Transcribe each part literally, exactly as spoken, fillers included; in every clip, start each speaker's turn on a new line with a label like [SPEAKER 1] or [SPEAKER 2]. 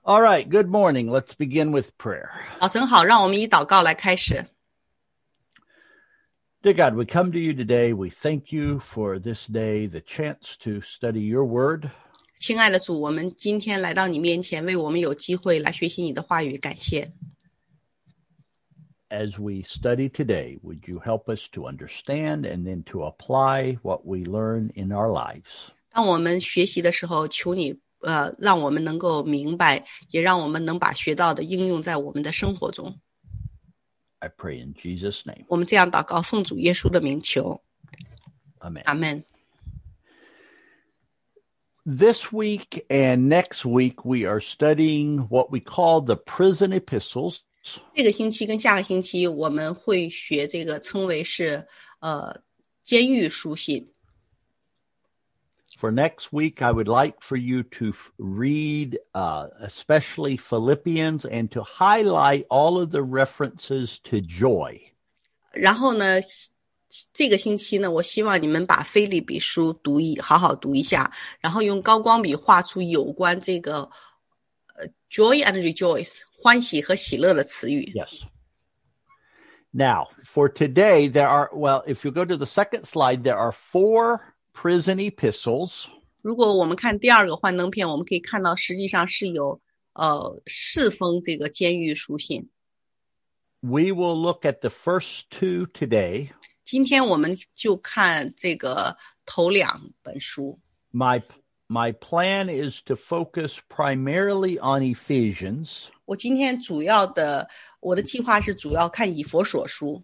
[SPEAKER 1] All right, good morning. Let's begin with prayer.
[SPEAKER 2] 早晨好，让我们以祷告来开始。
[SPEAKER 1] Dear God, we come to you today. We thank you for this day, the chance to study your word.
[SPEAKER 2] 亲爱的主，我们今天来到你面前，为我们有机会来学习你的话语，感谢。
[SPEAKER 1] As we study today, would you help us to understand and then to apply what we learn in our lives?
[SPEAKER 2] 当我们学习的时候，求你呃，让我们能够明白，也让我们能把学到的应用在我们的生活中。
[SPEAKER 1] I pray in Jesus' name.
[SPEAKER 2] 我们这样祷告，奉主耶稣的名求。
[SPEAKER 1] Amen.
[SPEAKER 2] 阿们。
[SPEAKER 1] This week and next week, we are studying what we call the prison epistles.
[SPEAKER 2] 这个星期跟下个星期，我们会学这个称为是呃监狱书信。
[SPEAKER 1] For next week, I would like for you to f- read uh, especially Philippians and to highlight all of the references to joy.
[SPEAKER 2] 然后呢，这个星期呢，我希望你们把腓立比书读一好好读一下，然后用高光笔画出有关这个呃 joy and rejoice 欢喜和喜乐的词语。
[SPEAKER 1] Yes. Now, for today, there are, well, if you go to the second slide, there are four prison epistles.
[SPEAKER 2] 如果我们看第二个幻灯片，我们可以看到实际上是有呃四封这个监狱书信。
[SPEAKER 1] We will look at the first two today.
[SPEAKER 2] 今天我们就看这个头两本书。
[SPEAKER 1] My my plan is to focus primarily on Ephesians.
[SPEAKER 2] 我今天主要的我的计划是主要看以弗所书。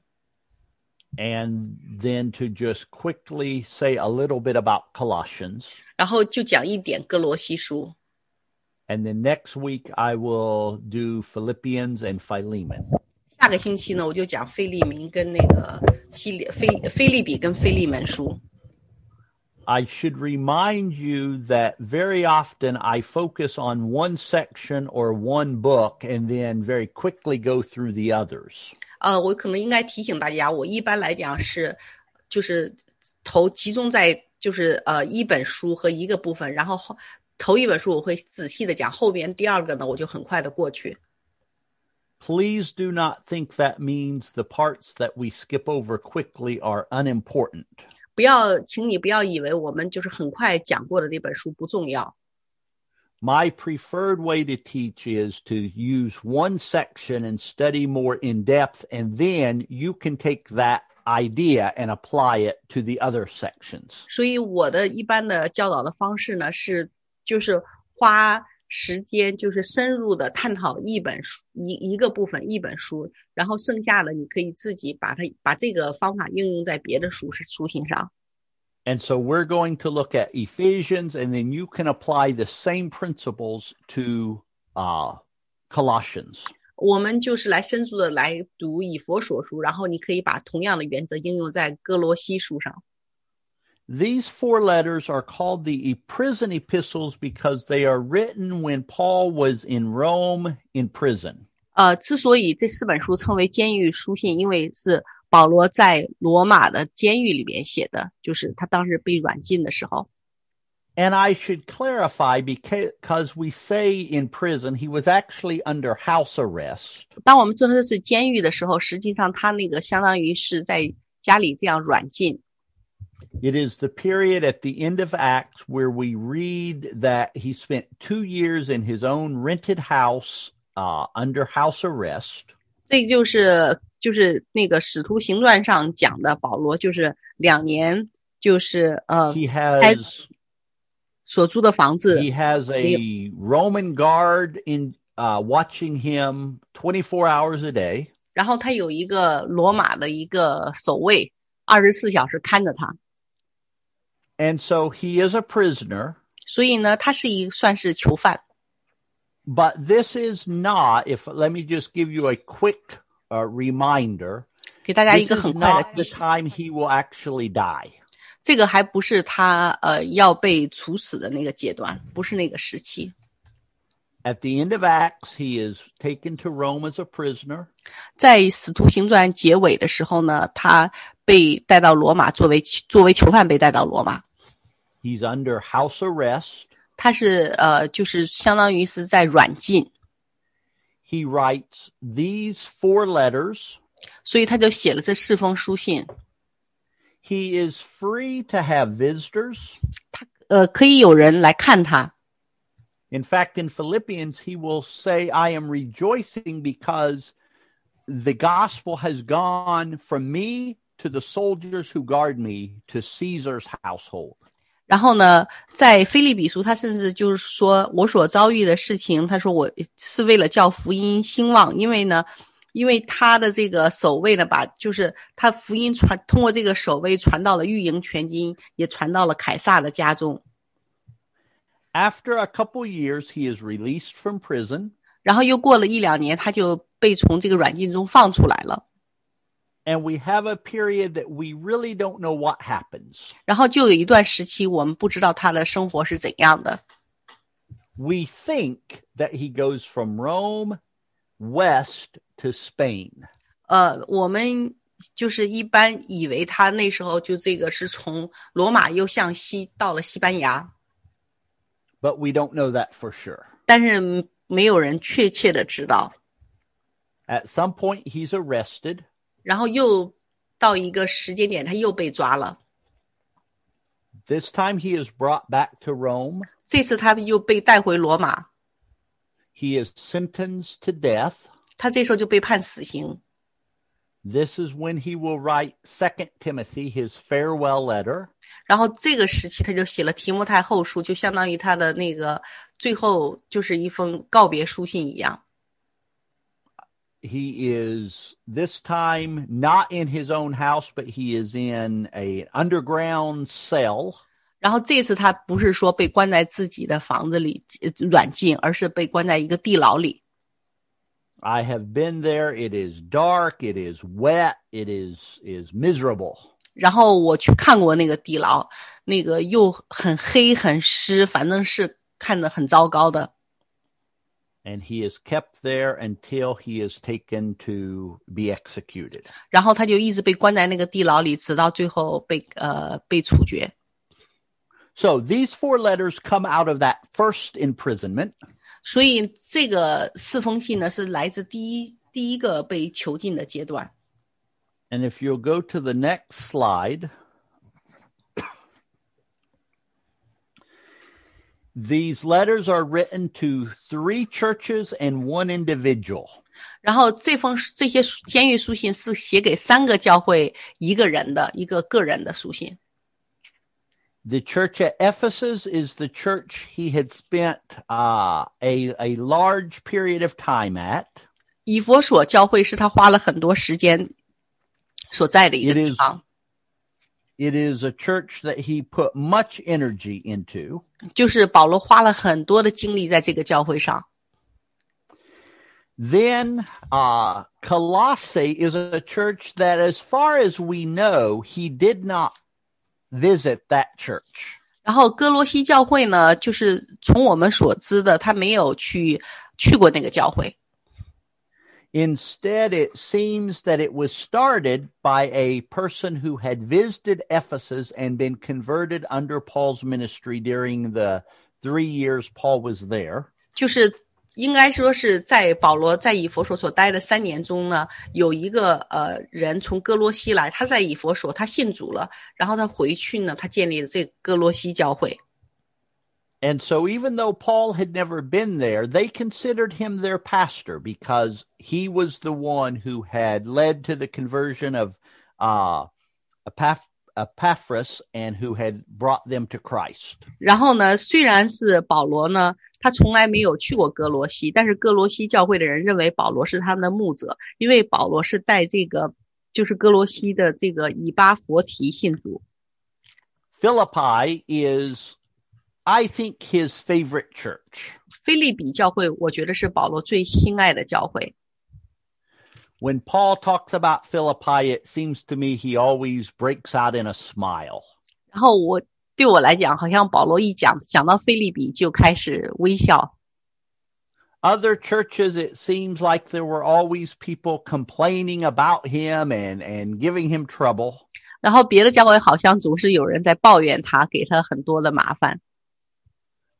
[SPEAKER 1] And then to just quickly say a little bit about Colossians.
[SPEAKER 2] 然后就讲一点哥罗西书。
[SPEAKER 1] And then next week, I will do Philippians and Philemon.
[SPEAKER 2] 下个星期呢，我就讲腓利民跟那个希利腓腓利比跟腓利门书。
[SPEAKER 1] I should remind you that very often I focus on one section or one book and then very quickly go through the others.
[SPEAKER 2] 呃，我可能应该提醒大家，我一般来讲是，就是头集中在就是呃一本书和一个部分，然后后头一本书我会仔细的讲，后边第二个呢我就很快的过去。
[SPEAKER 1] Please do not think that means the parts that we skip over quickly are unimportant.
[SPEAKER 2] 不要，请你不要以为我们就是很快讲过的那本书不重要。
[SPEAKER 1] My preferred way to teach is to use one section and study more in depth, and then you can take that idea and apply it to the other sections.
[SPEAKER 2] 所以我的一般的教导的方式呢，是就是花时间，就是深入的探讨一本书一一个部分一本书，然后剩下的你可以自己把它把这个方法应用在别的书书信上。
[SPEAKER 1] And so we're going to look at Ephesians, and then you can apply the same principles to uh, Colossians.
[SPEAKER 2] 我们就是来深入的来读以弗所书，然后你可以把同样的原则应用在哥罗西书上。
[SPEAKER 1] These four letters are called the prison epistles because they are written when Paul was in Rome in prison.
[SPEAKER 2] 呃，之所以这四本书称为监狱书信，因为是保罗在罗马的监狱里面写的，就是他当时被软禁的时候。
[SPEAKER 1] And I should clarify because we say in prison he was actually under house arrest.
[SPEAKER 2] 当我们说的是监狱的时候，实际上他那个相当于是在家里这样软禁。
[SPEAKER 1] It is the period at the end of Acts where we read that he spent two years in his own rented house uh, under house arrest.
[SPEAKER 2] 这就是就是那个使徒行传上讲的保罗，就是两年，就是呃
[SPEAKER 1] He has
[SPEAKER 2] 所租的房子。
[SPEAKER 1] he has a Roman guard in uh, watching him twenty-four hours a day.
[SPEAKER 2] 然后他有一个罗马的一个守卫，二十四小时看着他。
[SPEAKER 1] And so he is a prisoner.
[SPEAKER 2] 所以呢，他是一算是囚犯。
[SPEAKER 1] But this is not, if let me just give you a quick uh, reminder,
[SPEAKER 2] 给大家一
[SPEAKER 1] this
[SPEAKER 2] 个
[SPEAKER 1] is
[SPEAKER 2] 很快的
[SPEAKER 1] not
[SPEAKER 2] 提
[SPEAKER 1] the
[SPEAKER 2] 醒，
[SPEAKER 1] time he will actually die.
[SPEAKER 2] 这个还不是他呃要被处死的那个阶段，不是那个时期。
[SPEAKER 1] At the end of Acts, he is taken to Rome as a prisoner.
[SPEAKER 2] 在使徒行传结尾的时候呢，他被带到罗马，作为作为囚犯被带到罗马。
[SPEAKER 1] He's under house arrest.
[SPEAKER 2] 他是呃，就是相当于是在软禁。
[SPEAKER 1] he writes these four letters.
[SPEAKER 2] 所以他就写了这四封书信。
[SPEAKER 1] He is free to have visitors.
[SPEAKER 2] 他呃可以有人来看他。
[SPEAKER 1] In fact, in Philippians, he will say, I am rejoicing because the gospel has gone from me to the soldiers who guard me to Caesar's household.
[SPEAKER 2] 然后呢，在腓立比书，他甚至就是说我所遭遇的事情，他说我是为了叫福音兴旺，因为呢，因为他的这个守卫呢，把就是他福音传通过这个守卫传到了御营全军，也传到了凯撒的家中。
[SPEAKER 1] After a couple years, he is released from prison.
[SPEAKER 2] 然后又过了一两年，他就被从这个软禁中放出来了。
[SPEAKER 1] And we have a period that we really don't know what happens.
[SPEAKER 2] 然后就有一段时期，我们不知道他的生活是怎样的。
[SPEAKER 1] We think that he goes from Rome west to Spain.
[SPEAKER 2] 呃，我们就是一般以为他那时候就这个是从罗马又向西到了西班牙。
[SPEAKER 1] But we don't know that for sure.
[SPEAKER 2] 但是没有人确切的知道。
[SPEAKER 1] At some point, he's arrested.
[SPEAKER 2] 然后又到一个时间点，他又被抓了。
[SPEAKER 1] This time he is brought back to Rome.
[SPEAKER 2] 这次他又被带回罗马。
[SPEAKER 1] He is sentenced to death.
[SPEAKER 2] 他这时候就被判死刑。
[SPEAKER 1] This is when he will write Second Timothy, his farewell letter.
[SPEAKER 2] 然后这个时期他就写了提摩太后书，就相当于他的那个最后就是一封告别书信一样。
[SPEAKER 1] He is this time not in his own house, but he is in an underground cell.
[SPEAKER 2] 然后这次他不是说被关在自己的房子里软禁，而是被关在一个地牢里。
[SPEAKER 1] I have been there. It is dark. It is wet. It is is miserable.
[SPEAKER 2] 然后我去看过那个地牢，那个又很黑很湿，反正是看得很糟糕的。
[SPEAKER 1] And he is kept there until he is taken to be executed.
[SPEAKER 2] 然后他就一直被关在那个地牢里，直到最后被呃被处决。
[SPEAKER 1] So these four letters come out of that first imprisonment.
[SPEAKER 2] 所以这个四封信呢，是来自第一第一个被囚禁的阶段。
[SPEAKER 1] And if you'll go to the next slide, these letters are written to three churches and one individual.
[SPEAKER 2] 然后这封这些监狱书信是写给三个教会一个人的一个个人的书信。
[SPEAKER 1] The church at Ephesus is the church he had spent uh, a, a large period of time at.
[SPEAKER 2] 以弗所教会是他花了很多时间所在的一个地方。
[SPEAKER 1] It is, it is a church that he put much energy into.
[SPEAKER 2] 就是保罗花了很多的精力在这个教会上。
[SPEAKER 1] Then uh, Colossae is a church that, as far as we know, he did not visit that church.
[SPEAKER 2] 然后哥罗西教会呢，就是从我们所知的，他没有去去过那个教会。
[SPEAKER 1] Instead, it seems that it was started by a person who had visited Ephesus and been converted under Paul's ministry during the three years Paul was there.
[SPEAKER 2] 就是应该说是在保罗在以弗所所待的三年中呢，有一个呃人从哥罗西来，他在以弗所他信主了，然后他回去呢，他建立了这个哥罗西教会。
[SPEAKER 1] And so even though Paul had never been there, they considered him their pastor because he was the one who had led to the conversion of uh, Epaph- Epaphras and who had brought them to Christ.
[SPEAKER 2] 然后呢，虽然是保罗呢，他从来没有去过哥罗西，但是哥罗西教会的人认为保罗是他们的牧者，因为保罗是带这个就是哥罗西的这个以巴弗提信主。
[SPEAKER 1] Philippi is, I think, his favorite church.
[SPEAKER 2] 腓立比教会，我觉得是保罗最心爱的教会。
[SPEAKER 1] When Paul talks about Philippi, it seems to me he always breaks out in a smile.
[SPEAKER 2] 然后我对我来讲，好像保罗一讲讲到腓立比就开始微笑。
[SPEAKER 1] Other churches, it seems like there were always people complaining about him and, and giving him trouble.
[SPEAKER 2] 然后别的教会好像总是有人在抱怨他，给他很多的麻烦。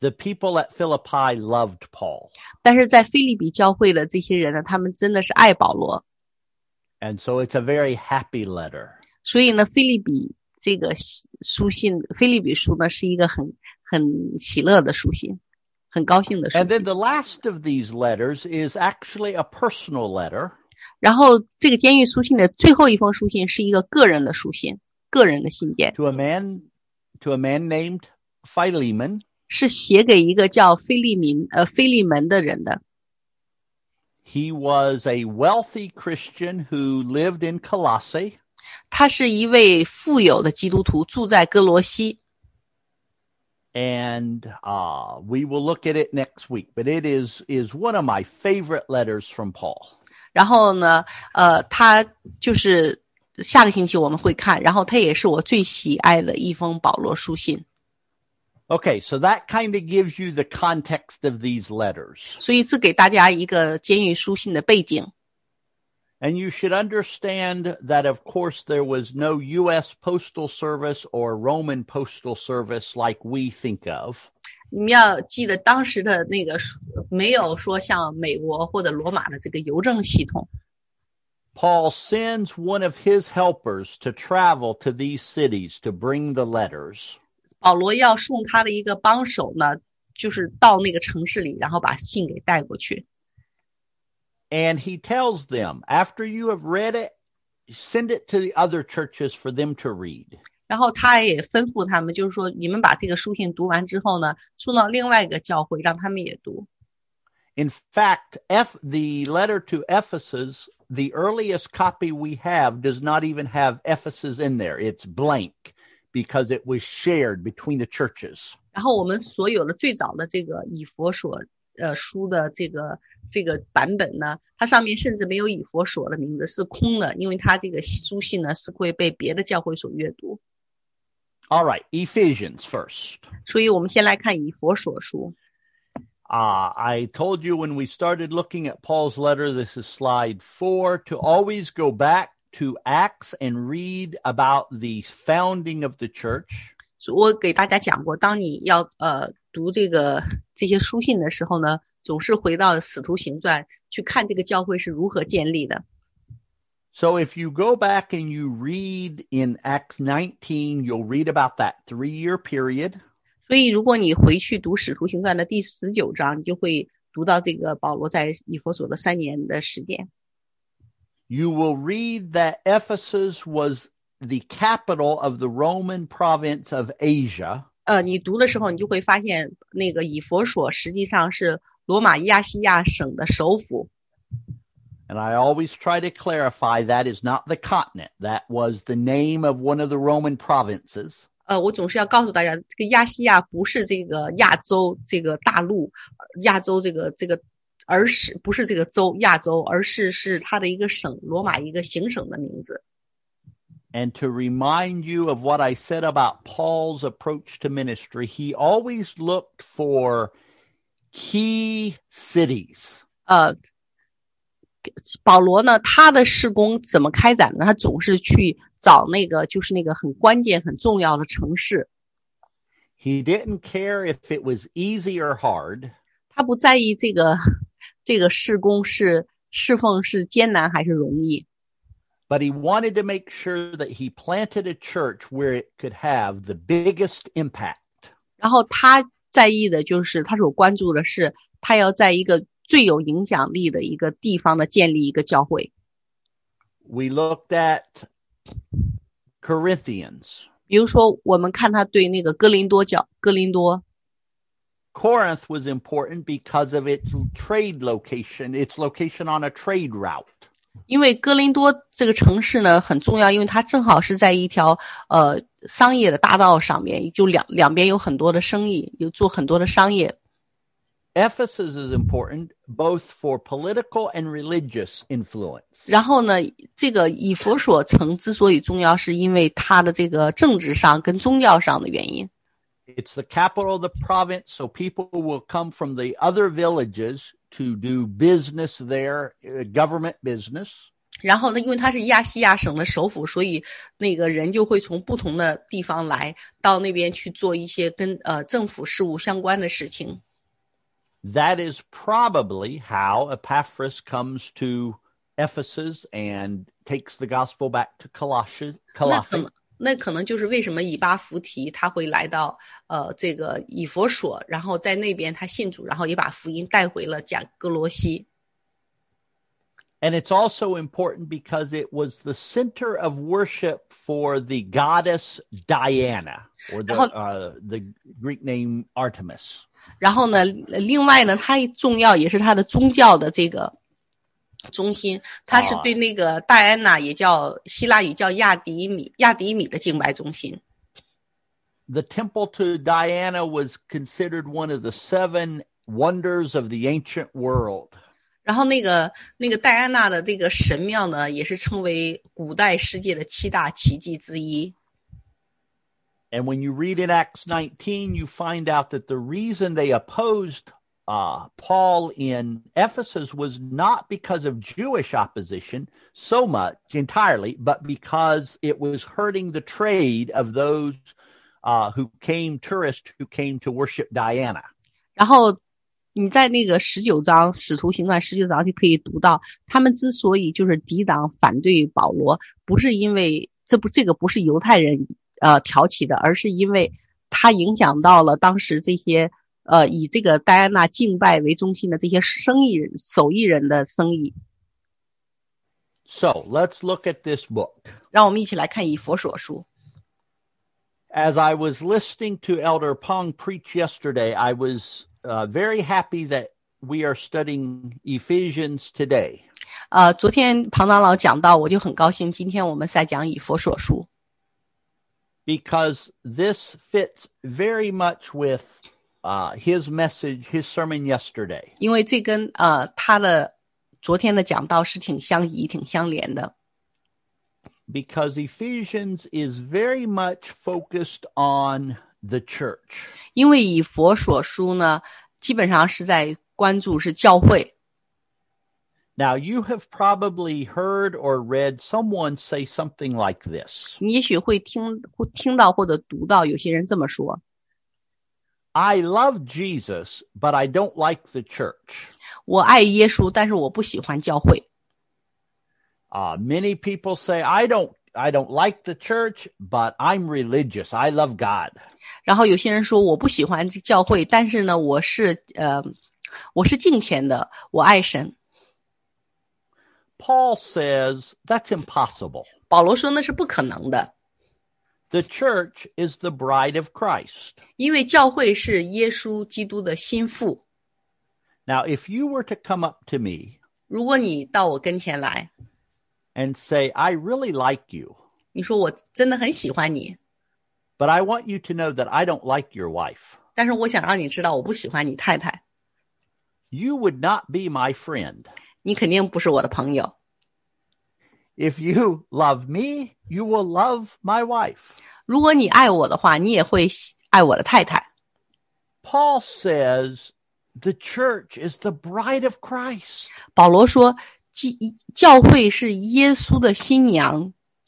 [SPEAKER 1] the people at Philippi loved Paul.
[SPEAKER 2] 但是在腓立比教会的这些人呢，他们真的是爱保罗。
[SPEAKER 1] And so it's a very happy letter.
[SPEAKER 2] 所以呢，腓立比这个书信，腓立比书呢是一个很很喜乐的书信，很高兴的书信。
[SPEAKER 1] And then the last of these letters is actually a personal letter.
[SPEAKER 2] 然后这个监狱书信的最后一封书信是一个个人的书信，个人的信件。
[SPEAKER 1] To a man, to a man named Philemon.
[SPEAKER 2] 是写给一个叫腓利民呃腓利门的人的。
[SPEAKER 1] He was a wealthy Christian who lived in Colossae.
[SPEAKER 2] 他是一位富有的基督徒，住在哥罗西。
[SPEAKER 1] And uh, we will look at it next week, but it is is one of my favorite letters from Paul.
[SPEAKER 2] 然后呢，呃，他就是下个星期我们会看，然后他也是我最喜爱的一封保罗书信。
[SPEAKER 1] Okay, so that kind of gives you the context of these letters.
[SPEAKER 2] 所以是给大家一个监狱书信的背景。
[SPEAKER 1] And you should understand that, of course, there was no U S Postal Service or Roman Postal Service like we think of.
[SPEAKER 2] 你们要记得当时的那个没有说像美国或者罗马的这个邮政系统。
[SPEAKER 1] Paul sends one of his helpers to travel to these cities to bring the letters.
[SPEAKER 2] 保罗要送他的一个帮手呢，就是到那个城市里，然后把信给带过去。
[SPEAKER 1] And he tells them, after you have read it, send it to the other churches for them to read.
[SPEAKER 2] 然后他也吩咐他们，就是说，你们把这个书信读完之后呢，送到另外一个教会，让他们也读。
[SPEAKER 1] In fact, F, the letter to Ephesus, the earliest copy we have does not even have Ephesus in there. It's blank.Because it was shared between the churches.
[SPEAKER 2] 然后我们所有的最早的这个以弗所呃书的这个这个版本呢，它上面甚至没有以弗所的名字，是空的，因为它这个书信呢是会被别的教会所阅读。
[SPEAKER 1] All right, Ephesians first.
[SPEAKER 2] 所以我们先来看以弗所书。
[SPEAKER 1] Uh, I told you when we started looking at Paul's letter, this is slide four, to always go back.To Acts and read about the founding of the church.
[SPEAKER 2] 我给大家讲过，当你要呃读这个这些书信的时候呢，总是回到使徒行传去看这个教会是如何建立的。
[SPEAKER 1] So if you go back and you read in Acts nineteen, you'll read about that three-year period.
[SPEAKER 2] 所以如果你回去读使徒行传的第十九章，你就会读到这个保罗在以弗所的三年的时间。
[SPEAKER 1] You will read that Ephesus was the capital of the Roman province of Asia.
[SPEAKER 2] 呃，你读的时候，你就会发现那个以弗所实际上是罗马亚细亚省的首府。
[SPEAKER 1] And I always try to clarify that is not the continent. That was the name of one of the Roman provinces.
[SPEAKER 2] 呃，我总是要告诉大家，这个亚细亚不是这个亚洲这个大陆，亚洲这个这个。而是不是这个州亚洲，而是是它的一个省，罗马一个行省的名字。
[SPEAKER 1] And to remind you of what I said about Paul's approach to ministry, he always looked for key cities.
[SPEAKER 2] 呃，保罗呢，他的事工怎么开展呢？他总是去找那个就是那个很关键、很重要的城市。
[SPEAKER 1] He didn't care if it was easy or hard.
[SPEAKER 2] 他不在意这个这个事工是侍奉是艰难还是容易。
[SPEAKER 1] But he wanted to make sure that he planted a church where it could have the biggest impact.
[SPEAKER 2] 然后他在意的就是他所关注的是他要在一个最有影响力的一个地方的建立一个教会。
[SPEAKER 1] We looked at Corinthians.
[SPEAKER 2] 比如说我们看他对那个哥林多教哥林多。
[SPEAKER 1] Corinth was important because of its trade location, its location on a trade route.
[SPEAKER 2] 因为哥林多这个城市呢很重要，因为它正好是在一条呃商业的大道上面，就两两边有很多的生意，有做很多的商业。
[SPEAKER 1] Ephesus is important both for political and religious influence.
[SPEAKER 2] 然后呢，这个以弗所城之所以重要，是因为它的这个政治上跟宗教上的原因。
[SPEAKER 1] It's the capital of the province, so people will come from the other villages to do business there, uh, government business.
[SPEAKER 2] 然后呢，因为它是亚细亚省的首府，所以那个人就会从不同的地方来到那边去做一些跟呃政府事务相关的事情。
[SPEAKER 1] That is probably how Epaphras comes to Ephesus and takes the gospel back to Colossae.
[SPEAKER 2] 那可能那可能就是为什么以巴弗提他会来到呃这个以弗所，然后在那边他信主，然后也把福音带回了贾哥罗西。
[SPEAKER 1] And it's also important because it was the center of worship for the goddess Diana, or the, uh, the Greek name Artemis.
[SPEAKER 2] 然后呢，另外呢，它重要也是它的宗教的这个中心，它是对那个戴安娜，也叫希腊语叫亚迪米，亚迪米的敬拜中心。
[SPEAKER 1] The temple to Diana was considered one of the seven wonders of the ancient world.
[SPEAKER 2] 然后那个那个戴安娜的这个神庙呢，也是称为古代世界的七大奇迹之一。
[SPEAKER 1] And when you read in Acts nineteen, you find out that the reason they opposed uh, Paul in Ephesus was not because of Jewish opposition so much entirely, but because it was hurting the trade of those uh, who came, tourists who came to worship Diana.
[SPEAKER 2] 然后你在那个十九章使徒行传十九章就可以读到，他们之所以就是抵挡反对保罗，不是因为这不这个不是犹太人呃挑起的，而是因为它影响到了当时这些呃以这个戴安娜敬拜为中心的这些生意人手艺人的生意。
[SPEAKER 1] So let's look at this book.
[SPEAKER 2] 让我们一起来看以弗所书。
[SPEAKER 1] As I was listening to Elder Pong preach yesterday, I was Uh, very happy that we are studying Ephesians today.
[SPEAKER 2] 呃，昨天庞长老讲到，我就很高兴，今天我们在讲以弗所书。
[SPEAKER 1] Because this fits very much with uh, his message, his sermon yesterday.
[SPEAKER 2] 因为这跟呃他的昨天的讲道是挺相宜、挺相连的。
[SPEAKER 1] Because Ephesians is very much focused on the church.
[SPEAKER 2] 因为以弗所书呢，基本上是在关注是教会。
[SPEAKER 1] Now you have probably heard or read someone say something like this.
[SPEAKER 2] 你也许会听听到或者读到有些人这么说
[SPEAKER 1] I love Jesus, but I don't like the church.
[SPEAKER 2] 我爱耶稣，但是我不喜欢教会。
[SPEAKER 1] Uh, many people say, I don't I don't like the church, but I'm religious. I love God.
[SPEAKER 2] 然后有些人说我不喜欢教会，但是呢，我是呃，我是敬虔的，我爱神。
[SPEAKER 1] Paul says that's impossible.
[SPEAKER 2] 保罗说那是不可能的。
[SPEAKER 1] The church is the bride of Christ.
[SPEAKER 2] 因为教会是耶稣基督的心腹。
[SPEAKER 1] Now, if you were to come up to me,
[SPEAKER 2] 如果你到我跟前来
[SPEAKER 1] and say, I really like you,
[SPEAKER 2] 你说我真的很喜欢你，
[SPEAKER 1] but I want you to know that I don't like your wife.
[SPEAKER 2] 但是我想让你知道我不喜欢你太太，
[SPEAKER 1] You would not be my friend.
[SPEAKER 2] 你肯定不是我的朋友。
[SPEAKER 1] If you love me, you will love my wife.
[SPEAKER 2] 如果你爱我的话，你也会爱我的太太。
[SPEAKER 1] Paul says the church is the bride of Christ.
[SPEAKER 2] 保罗说教会是耶稣的新娘。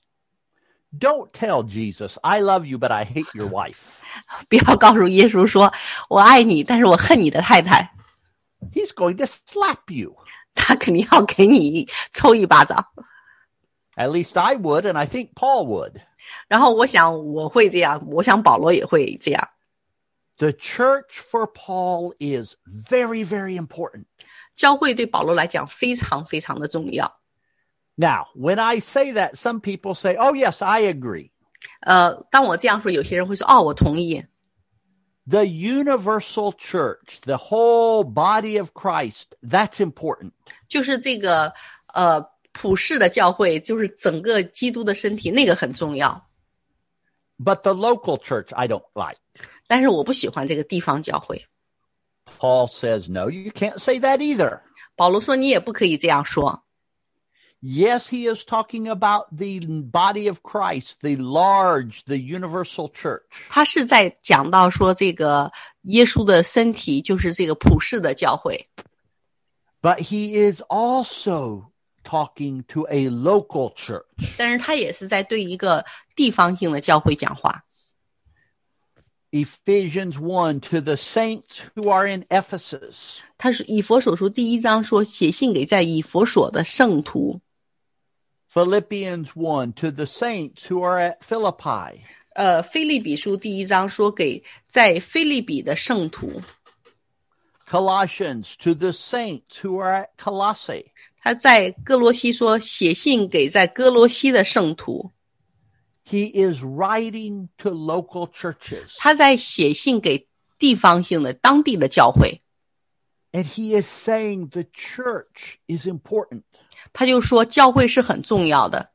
[SPEAKER 1] Don't tell Jesus, I love you, but I hate your wife.
[SPEAKER 2] 不要告诉耶稣说我爱你，但是我恨你的太太。
[SPEAKER 1] He's going to slap you.
[SPEAKER 2] 他肯定要给你抽一巴掌。
[SPEAKER 1] At least I would, and I think Paul would.
[SPEAKER 2] 然后我想我会这样，我想保罗也会这样。
[SPEAKER 1] The church for Paul is very, very important.
[SPEAKER 2] 教会对保罗来讲非常非常的重要。
[SPEAKER 1] Now, when I say that, some people say, oh, yes, I agree.
[SPEAKER 2] 呃，当我这样说，有些人会说，哦，我同意。
[SPEAKER 1] The universal church, the whole body of Christ, that's important.
[SPEAKER 2] 就是这个呃普世的教会，就是整个基督的身体，那个很重要。
[SPEAKER 1] But the local church, I don't like.
[SPEAKER 2] 但是我不喜欢这个地方教会。
[SPEAKER 1] Paul says, no, you can't say that either.
[SPEAKER 2] 保罗说你也不可以这样说。
[SPEAKER 1] Yes, he is talking about the body of Christ, the large, the universal church.
[SPEAKER 2] 他是在讲到说这个耶稣的身体就是这个普世的教会。
[SPEAKER 1] But he is also talking to a local church.
[SPEAKER 2] 但是他也是在对一个地方性的教会讲话。
[SPEAKER 1] Ephesians one, to the saints who are in Ephesus.
[SPEAKER 2] 他是以弗所书第一章说，写信给在以弗所的圣徒。
[SPEAKER 1] Philippians one, to the saints who are at Philippi.
[SPEAKER 2] 呃，腓立比书第一章说给在腓立比的圣徒。
[SPEAKER 1] Colossians, to the saints who are at Colossae.
[SPEAKER 2] 他在哥罗西说，写信给在哥罗西的圣徒。
[SPEAKER 1] He is writing to local churches.
[SPEAKER 2] 他在写信给地方性的当地的教会。
[SPEAKER 1] And he is saying the church is important.
[SPEAKER 2] 他就说教会是很重要的。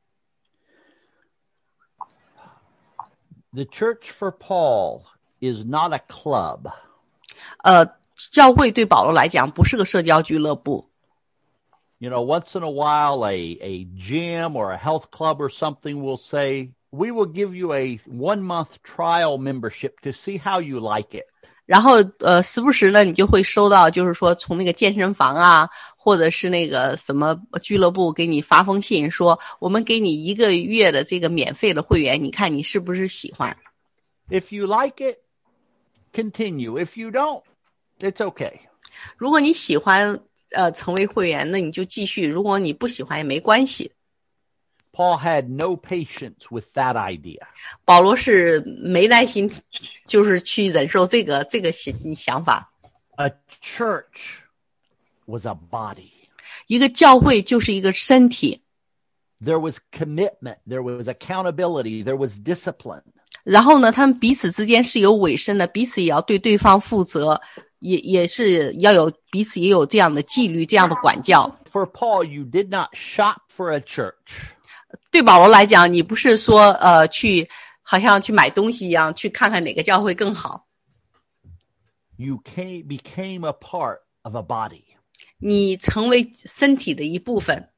[SPEAKER 1] The church for Paul is not a club.
[SPEAKER 2] 呃，教会对保罗来讲不是个社交俱乐部。
[SPEAKER 1] You know, once in a while, a, a gym or a health club or something will say, we will give you a one-month trial membership to see how you like it.
[SPEAKER 2] 然后呃，时不时呢，你就会收到，就是说从那个健身房啊，或者是那个什么俱乐部给你发封信，说我们给你一个月的这个免费的会员，你看你是不是喜欢？
[SPEAKER 1] If you like it, continue. If you don't, it's okay.
[SPEAKER 2] 如果你喜欢呃成为会员，那你就继续；如果你不喜欢也没关系。
[SPEAKER 1] Paul had no patience with that idea.
[SPEAKER 2] 保罗是没耐心，就是去忍受这个这个想想法。
[SPEAKER 1] A church was a body.
[SPEAKER 2] 一个教会就是一个身体。
[SPEAKER 1] There was commitment. There was accountability. There was discipline.
[SPEAKER 2] 然后呢，他们彼此之间是有委身的，彼此也要对对方负责，也也是要有彼此也有这样的纪律，这样的管教。
[SPEAKER 1] For Paul, you did not shop for a church.
[SPEAKER 2] 对保罗来讲，你不是说呃去好像去买东西一样，去看看哪个教会更好。
[SPEAKER 1] You came, became a part of a body.
[SPEAKER 2] 你成为身体的一部分。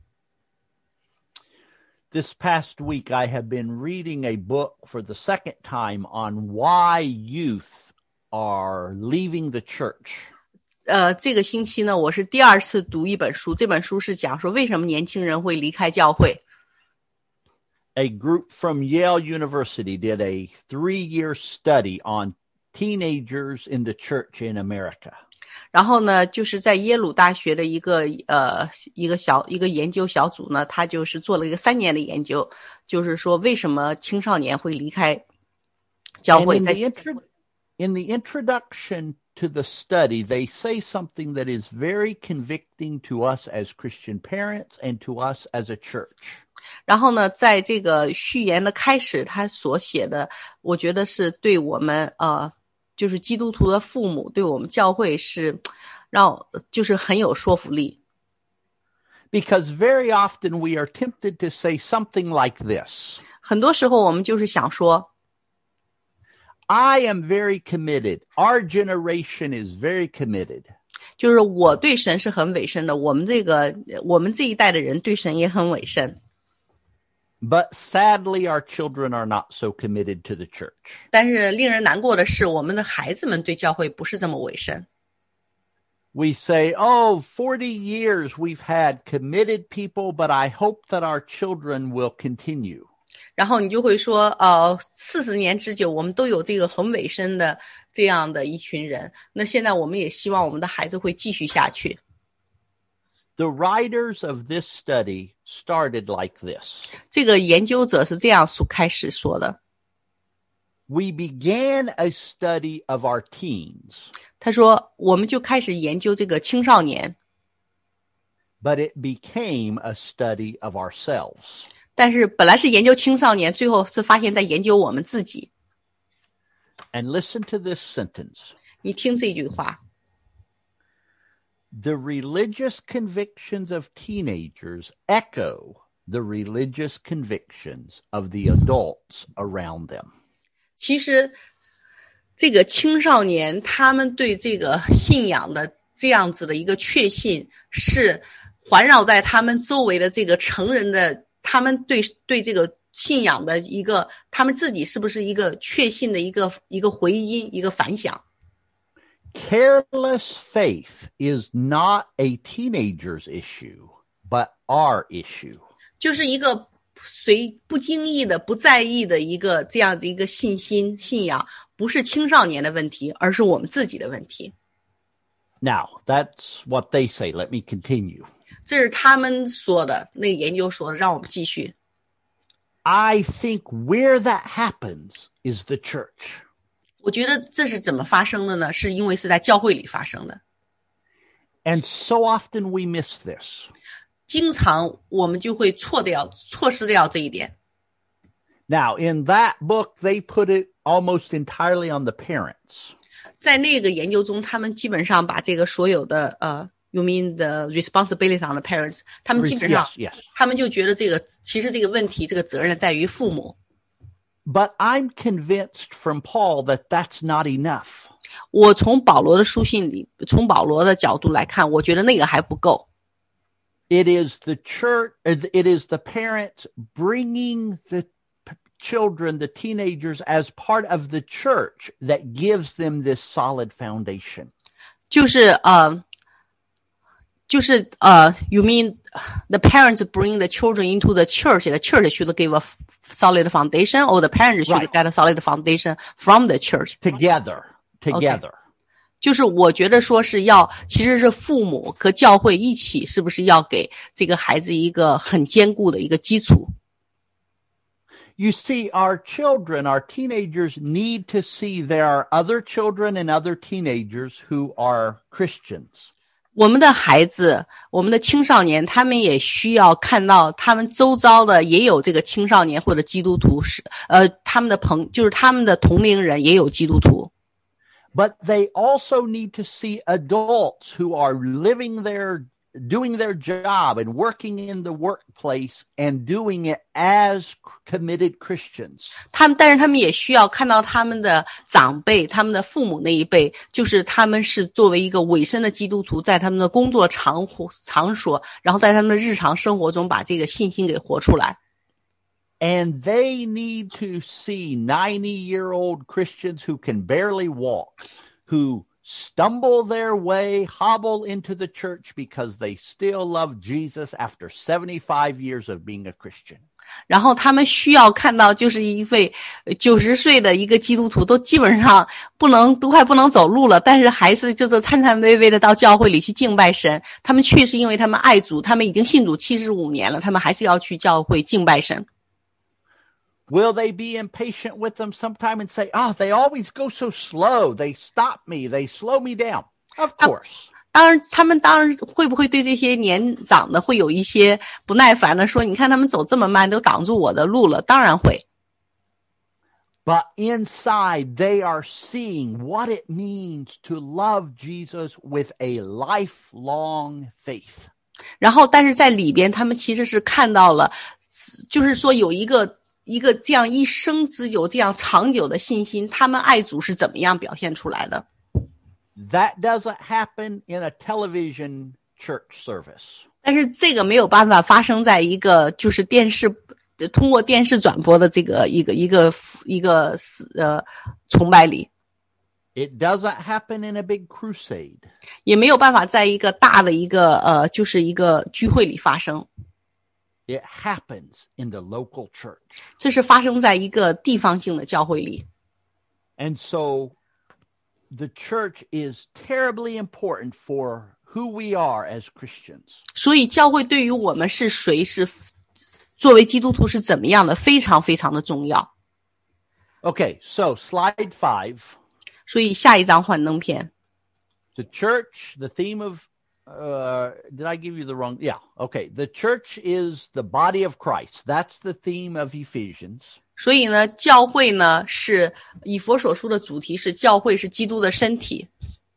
[SPEAKER 1] This past week, I have been reading a book for the second time on why youth are leaving the church.
[SPEAKER 2] 呃，这个星期呢，我是第二次读一本书，这本书是讲说为什么年轻人会离开教会。
[SPEAKER 1] A group from Yale University did a three-year study on teenagers in the church in America.
[SPEAKER 2] 然后呢，就是在耶鲁大学的一个呃一个小一个研究小组呢，他就是做了一个三年的研究，就是说为什么青少年会离开教会。
[SPEAKER 1] In the, intro- in the introduction to the study, they say something that is very convicting to us as Christian parents and to us as a church.
[SPEAKER 2] 然后呢，在这个序言的开始，他所写的，我觉得是对我们呃，就是基督徒的父母，对我们教会是让就是很有说服力。
[SPEAKER 1] Because very often we are tempted to say something like this.
[SPEAKER 2] 很多时候我们就是想说
[SPEAKER 1] I am very committed. Our generation is very committed.
[SPEAKER 2] 就是我对神是很委身的，我们这个我们这一代的人对神也很委身。
[SPEAKER 1] But sadly, our children are not so committed to the church.
[SPEAKER 2] 但是令人难过的是，我们的孩子们对教会不是这么委身。
[SPEAKER 1] We say, oh, forty years we've had committed people, but I hope that our children will continue.
[SPEAKER 2] 然后你就会说，呃，四十年之久，我们都有这个很委身的这样的一群人。那现在我们也希望我们的孩子会继续下去。
[SPEAKER 1] The writers of this study started like this.
[SPEAKER 2] 这个研究者是这样所开始说的。
[SPEAKER 1] We began a study of our teens.
[SPEAKER 2] 他说，我们就开始研究这个青少年。
[SPEAKER 1] But it became a study of ourselves.
[SPEAKER 2] 但是本来是研究青少年，最后是发现在研究我们自己。
[SPEAKER 1] And listen to this sentence.
[SPEAKER 2] 你听这句话。
[SPEAKER 1] The religious convictions of teenagers echo the religious convictions of the adults around them.
[SPEAKER 2] 其实这个青少年他们对这个信仰的这样子的一个确信，是环绕在他们周围的这个成人的，他们对对这个信仰的一个，他们自己是不是一个确信的一个一个回音，一个反响。
[SPEAKER 1] Careless faith is not a teenager's issue. but our issue.
[SPEAKER 2] 就是一个随不经意的、不在意的一个这样子一个信心、信仰，不是青少年的问题，而是我们自己的问题。
[SPEAKER 1] Now, that's what they say. Let me continue.
[SPEAKER 2] 这是他们说的，那个研究说的，让我们继续。
[SPEAKER 1] I think where that happens is the church.
[SPEAKER 2] 我觉得这是怎么发生的呢？是因为是在教会里发生的。
[SPEAKER 1] And so often we miss this.
[SPEAKER 2] 经常我们就会错掉、错失掉这一点。
[SPEAKER 1] Now, in that book, they put it almost entirely on the parents.
[SPEAKER 2] 在那个研究中，他们基本上把这个所有的呃 ，you mean the responsibility on the parents， 他们基本上，
[SPEAKER 1] yes, yes.
[SPEAKER 2] 他们就觉得这个其实这个问题，这个责任在于父母。
[SPEAKER 1] But I'm convinced from Paul that that's not enough.
[SPEAKER 2] 我从保罗的书信里，从保罗的角度来看，我觉得那个还不够。
[SPEAKER 1] It is the church, it is the parents bringing the children, the teenagers, as part of the church that gives them this solid foundation.
[SPEAKER 2] 就是呃，就是呃 you mean the parents bring the children into the church, the church should give a solid foundation, or the parents should
[SPEAKER 1] Right.
[SPEAKER 2] get a solid foundation from the church?
[SPEAKER 1] Together, together.
[SPEAKER 2] Okay. 就是我觉得说是要，其实是父母和教会一起，是不是要给这个孩子一个很坚固的一个基础？
[SPEAKER 1] You see, our children, our teenagers need to see there are other children and other teenagers who are Christians.
[SPEAKER 2] 我们的孩子，我们的青少年，他们也需要看到他们周遭的也有这个青少年或者基督徒，是呃，他们的朋就是他们的同龄人也有基督徒。
[SPEAKER 1] But they also need to see adults who are living their, doing their job and working in the workplace and doing it as committed Christians.
[SPEAKER 2] 他们，但是他们也需要看到他们的长辈，他们的父母那一辈，就是他们是作为一个委身的基督徒，在他们的工作场场所，然后在他们的日常生活中把这个信心给活出来。
[SPEAKER 1] And they need to see ninety-year-old Christians who can barely walk, who stumble their way, hobble into the church because they still love Jesus after seventy-five years of being a Christian.
[SPEAKER 2] 然后他们需要看到，就是一位九十岁的一个基督徒，都基本上不能，都快不能走路了，但是还是就是颤颤巍巍的到教会里去敬拜神。他们确实因为他们爱主，他们已经信主七十五年了，他们还是要去教会敬拜神。
[SPEAKER 1] Will they be impatient with them sometime and say, oh, they always go so slow. They stop me. They slow me down. Of course.
[SPEAKER 2] 当然，他们当然会不会对这些年长的会有一些不耐烦的说，你看他们走这么慢，都挡住我的路了。当然会。
[SPEAKER 1] But inside, they are seeing what it means to love Jesus with a lifelong faith.
[SPEAKER 2] 然后，但是在里边，他们其实是看到了，就是说有一个一个这样一生之久、这样长久的信心，他们爱主是怎么样表现出来的。
[SPEAKER 1] That doesn't happen in a television church service.
[SPEAKER 2] 但是这个没有办法发生在一个就是电视通过电视转播的这个一个一个一个呃崇拜里。
[SPEAKER 1] It doesn't happen in a big crusade.
[SPEAKER 2] 也没有办法在一个大的一个呃就是一个聚会里发生。
[SPEAKER 1] It happens in the local church.
[SPEAKER 2] 这是发生在一个地方性的教会里。
[SPEAKER 1] And so the church is terribly important for who we are as Christians.
[SPEAKER 2] 所以教会对于我们是谁，是作为基督徒是怎么样的，非常非常的重要。
[SPEAKER 1] Okay, so slide five.
[SPEAKER 2] 所以下一张幻灯片。
[SPEAKER 1] The church, the theme of, uh, did I give you the wrong? Yeah, okay. The church is the body of Christ. That's the theme of Ephesians.
[SPEAKER 2] 所以呢，教会呢是以弗所书的主题是教会是基督的身体。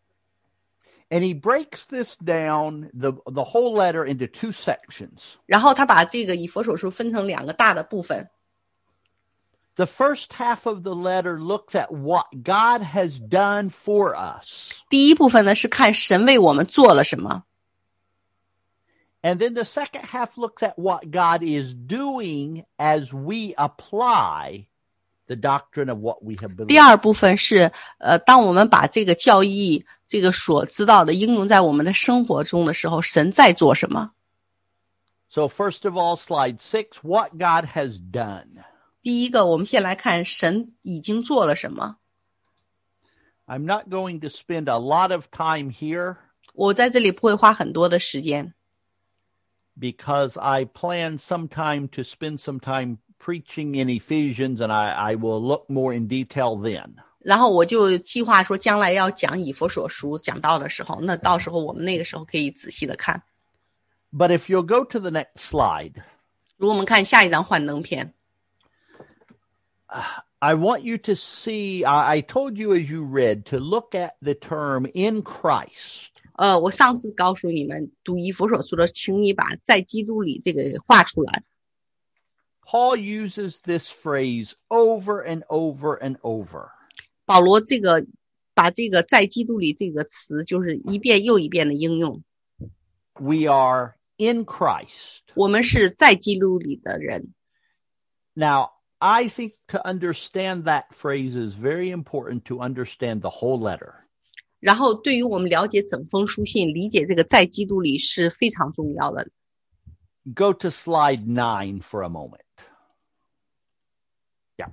[SPEAKER 1] And he breaks this down, the, the whole letter, into two sections.
[SPEAKER 2] 然后他把这个以弗所书分成两个大的部分。
[SPEAKER 1] The first half of the letter looks at what God has done for us.
[SPEAKER 2] 第一部分呢是看神为我们做了什么。
[SPEAKER 1] And then the second half looks at what God is doing as we apply the doctrine of what we have believed.
[SPEAKER 2] 第二部分是呃，当我们把这个教义这个所知道的应用在我们的生活中的时候，神在做什么。
[SPEAKER 1] So first of all, slide six, what God has done.
[SPEAKER 2] 第一个，我们先来看神已经做了什么。
[SPEAKER 1] I'm not going to spend a lot of time here
[SPEAKER 2] 我在这里不会花很多的时间，
[SPEAKER 1] because I plan sometime to spend some time preaching in Ephesians, and I, I will look more in detail then.
[SPEAKER 2] 然后我就计划说将来要讲以弗所书讲到的时候，那到时候我们那个时候可以仔细的看。
[SPEAKER 1] But if you'll go to the next slide,
[SPEAKER 2] 如果我们看下一张幻灯片，
[SPEAKER 1] I want you to see, I, I told you as you read, to look at the term in Christ.
[SPEAKER 2] 呃，我上次告诉你们读以弗所书的，请你把在基督里这个画出来。
[SPEAKER 1] Paul uses this phrase over and over and over.
[SPEAKER 2] 保罗这个把这个在基督里这个词就是一遍又一遍的应用。
[SPEAKER 1] We are in Christ.
[SPEAKER 2] 我们是在基督里的人。
[SPEAKER 1] Now, I think to understand that phrase is very important to understand the whole letter.
[SPEAKER 2] 然后对于我们了解整封书信，理解这个在基督里是非常重要的。
[SPEAKER 1] Go to slide nine for a moment. Yeah.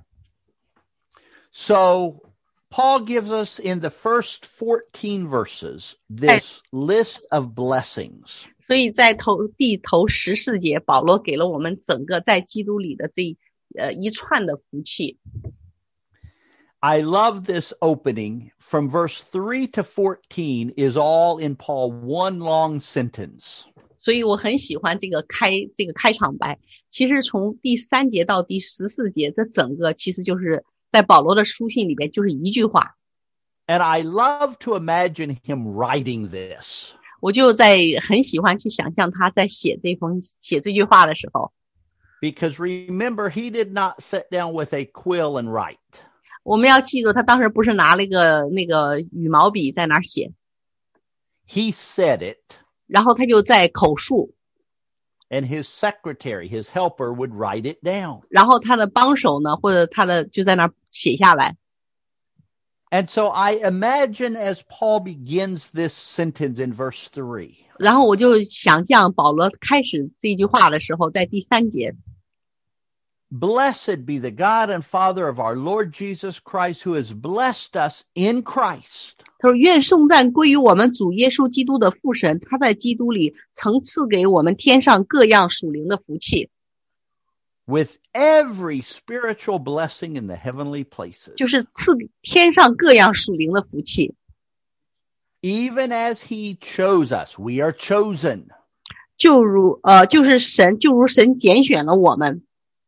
[SPEAKER 1] So, Paul gives us in the first fourteen verses this list of blessings.
[SPEAKER 2] 所以在头第头十四节，保罗给了我们整个在基督里的这呃一串的福气。
[SPEAKER 1] I love this opening. From verse three to fourteen is all in Paul one long sentence.
[SPEAKER 2] 所以我很喜欢这个开这个开场白。其实从第三节到第十四节，这整个其实就是在保罗的书信里边就是一句话。
[SPEAKER 1] And I love to imagine him writing this.
[SPEAKER 2] 我就在很喜欢去想象他在写这封写这句话的时候。
[SPEAKER 1] Because remember, he did not sit down with a quill and write.
[SPEAKER 2] 我们要记住，他当时不是拿了一个那个羽毛笔在那儿写，
[SPEAKER 1] He said it,
[SPEAKER 2] 然后他就在口述，
[SPEAKER 1] and his secretary, his helper, would write it down.
[SPEAKER 2] 然后他的帮手呢，或者他的就在那儿写下来。
[SPEAKER 1] And so I imagine as Paul begins this sentence in verse three,
[SPEAKER 2] 然后我就想象保罗开始这句话的时候，在第三节，
[SPEAKER 1] Blessed be the God and Father of our Lord Jesus Christ, who has blessed us in Christ
[SPEAKER 2] 他说：“愿颂赞归于我们主耶稣基督的父神，他在基督里曾赐给我们天上各样属灵的福气，
[SPEAKER 1] with every spiritual blessing in the heavenly places,
[SPEAKER 2] 就是赐给天上各样属灵的福气。
[SPEAKER 1] even as he chose us. We are chosen.
[SPEAKER 2] 就如呃，就是神，就如神拣选了我们，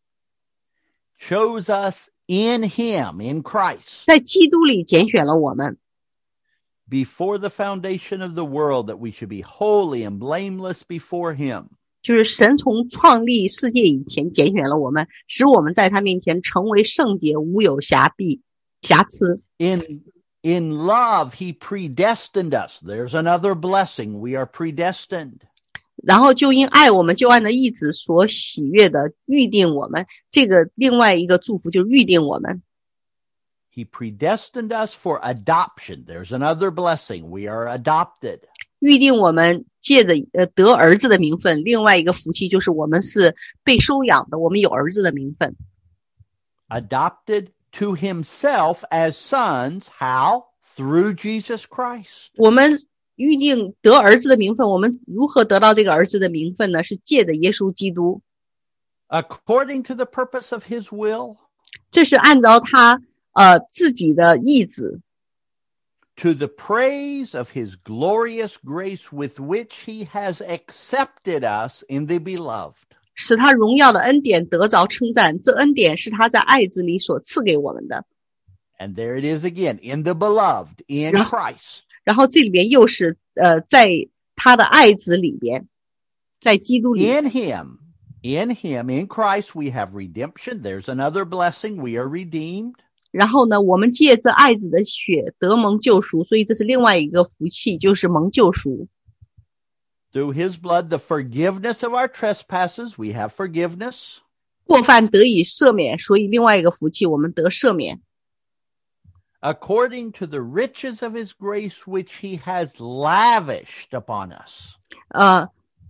[SPEAKER 1] chose us in him, in Christ,
[SPEAKER 2] 在基督里拣选了我们。”
[SPEAKER 1] before the foundation of the world, that we should be holy and blameless before him.
[SPEAKER 2] 就是神从创立世界以前拣选了我们，使我们在他面前成为圣洁，无有瑕疵。瑕疵。
[SPEAKER 1] In, in love, he predestined us. There's another blessing. We are predestined.
[SPEAKER 2] 然后就因爱我们，就按照意志所喜悦的预定我们。这个另外一个祝福就是预定我们。
[SPEAKER 1] He predestined us for adoption. There's another blessing. We are adopted.
[SPEAKER 2] 预定我们借着呃得儿子的名分，另外一个福气就是我们是被收养的，我们有儿子的名分。
[SPEAKER 1] Adopted to himself as sons. How? Through Jesus Christ.
[SPEAKER 2] 我们预定得儿子的名分，我们如何得到这个儿子的名分呢？是借着耶稣基督。
[SPEAKER 1] According to the purpose of his will.
[SPEAKER 2] 这是按照他呃自己的意志。
[SPEAKER 1] To the praise of his glorious grace with which he has accepted us in the beloved.
[SPEAKER 2] 使他荣耀的恩典得着称赞，这恩典是他在爱子里所赐给我们的。
[SPEAKER 1] And there it is again, in the beloved, in Christ.
[SPEAKER 2] 然后这里边又是呃在他的爱子里边，在基督里。
[SPEAKER 1] In him, in him, in Christ we have redemption. There's another blessing. We are redeemed.
[SPEAKER 2] 然后呢，我们借着爱子的血得蒙救赎，所以这是另外一个福气，就是蒙救赎。
[SPEAKER 1] Through his blood, the forgiveness of our trespasses, we have forgiveness.
[SPEAKER 2] 过犯得以赦免，所以另外一个福气，我们得赦免。
[SPEAKER 1] According to the riches of his grace, which he has lavished upon us.
[SPEAKER 2] 呃，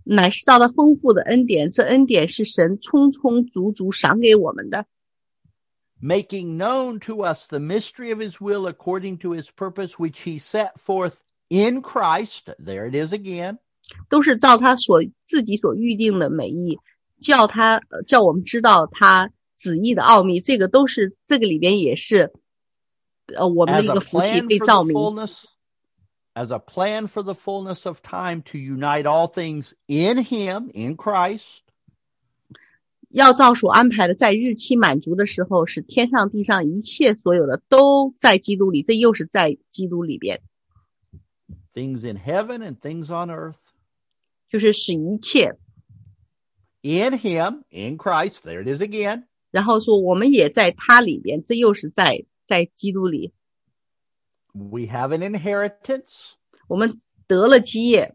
[SPEAKER 2] 乃是照他丰富的恩典，这恩典是神充充足足赏给我们的。
[SPEAKER 1] Making known to us the mystery of his will according to his purpose, which he set forth in Christ. There it is again.
[SPEAKER 2] 都是照他所自己所预定的美意，叫他叫我们知道他旨意的奥秘。这个都是这个里边也是呃我们的一个福气被照明。
[SPEAKER 1] As a plan for the fullness of time to unite all things in him, in Christ.
[SPEAKER 2] 要照所安排的，在日期满足的时候，使天上地上一切所有的都在基督里，这又是在基督里边。
[SPEAKER 1] Things in heaven and things on earth.
[SPEAKER 2] 就是使一切
[SPEAKER 1] in him, in Christ, there it is again.
[SPEAKER 2] 然后说我们也在他里边，这又是在在基督里。
[SPEAKER 1] We have an inheritance.
[SPEAKER 2] 我们得了基业。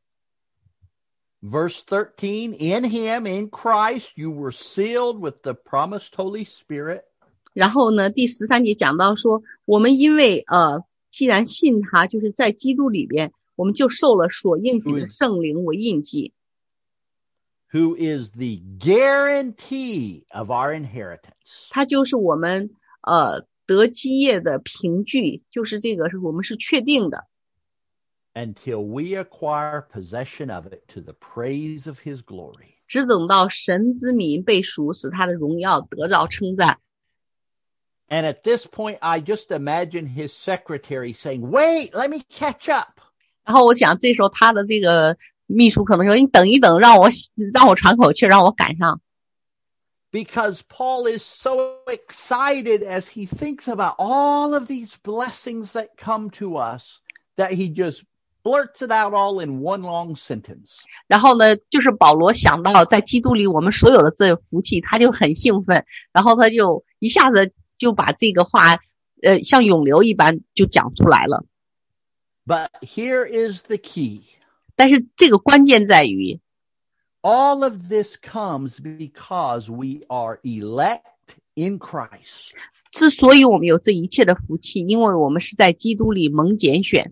[SPEAKER 1] Verse thirteen, in him, in Christ, you were sealed with the promised Holy Spirit.
[SPEAKER 2] 然后呢，第十三节讲到说，我们因为呃，既然信他，就是在基督里边，我们就受了所应许的圣灵为印记。
[SPEAKER 1] Who is the guarantee of our inheritance?
[SPEAKER 2] 他就是我们呃得基业的凭据，就是这个是我们是确定的。
[SPEAKER 1] Until we acquire possession of it to the praise of his glory.
[SPEAKER 2] 只等到神之民被赎，使他的荣耀得着称赞。
[SPEAKER 1] And at this point, I just imagine his secretary saying, "Wait, let me catch up."
[SPEAKER 2] 然后我想，这时候他的这个秘书可能说：“你等一等，让我让我喘口气，让我赶上。”
[SPEAKER 1] Because Paul is so excited as he thinks about all of these blessings that come to us that he just blurts it out all in one long sentence.
[SPEAKER 2] 然后呢，就是保罗想到在基督里我们所有的这福气，他就很兴奋，然后他就一下子就把这个话，呃，像涌流一般就讲出来了。
[SPEAKER 1] But here is the key.
[SPEAKER 2] 但是这个关键在于
[SPEAKER 1] all of this comes because we are elect in Christ.
[SPEAKER 2] 之所以我们有这一切的福气，因为我们是在基督里蒙拣选。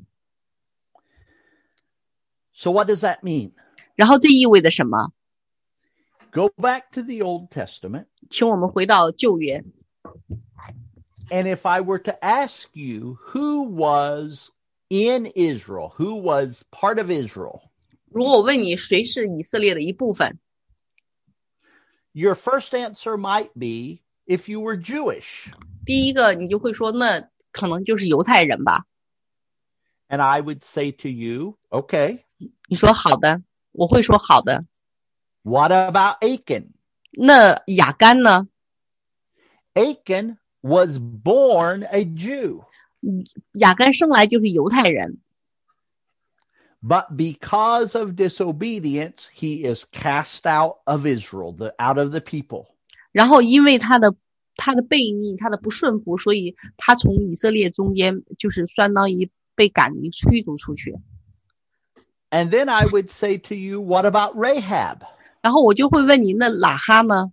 [SPEAKER 1] So what does that mean?
[SPEAKER 2] 然后这意味着什么？
[SPEAKER 1] Go back to the Old Testament.
[SPEAKER 2] 请我们回到旧约。
[SPEAKER 1] And if I were to ask you who was in Israel, who was part of Israel?
[SPEAKER 2] 如果我问你谁是以色列的一部分，
[SPEAKER 1] your first answer might be if you were Jewish.
[SPEAKER 2] 第一个你就会说那可能就是犹太人吧。
[SPEAKER 1] And I would say to you, okay.
[SPEAKER 2] 你说好的，我会说好的。
[SPEAKER 1] What about Achan?
[SPEAKER 2] 那亚干呢？
[SPEAKER 1] Achan was born a Jew.
[SPEAKER 2] 亚干生来就是犹太人。
[SPEAKER 1] But because of disobedience, he is cast out of Israel, the, out of the people.
[SPEAKER 2] 然后因为他的他的悖逆，他的不顺服，所以他从以色列中间就是相当于被赶离驱逐出去。
[SPEAKER 1] And then I would say to you, what about Rahab?
[SPEAKER 2] 然后我就会问你，那喇哈呢？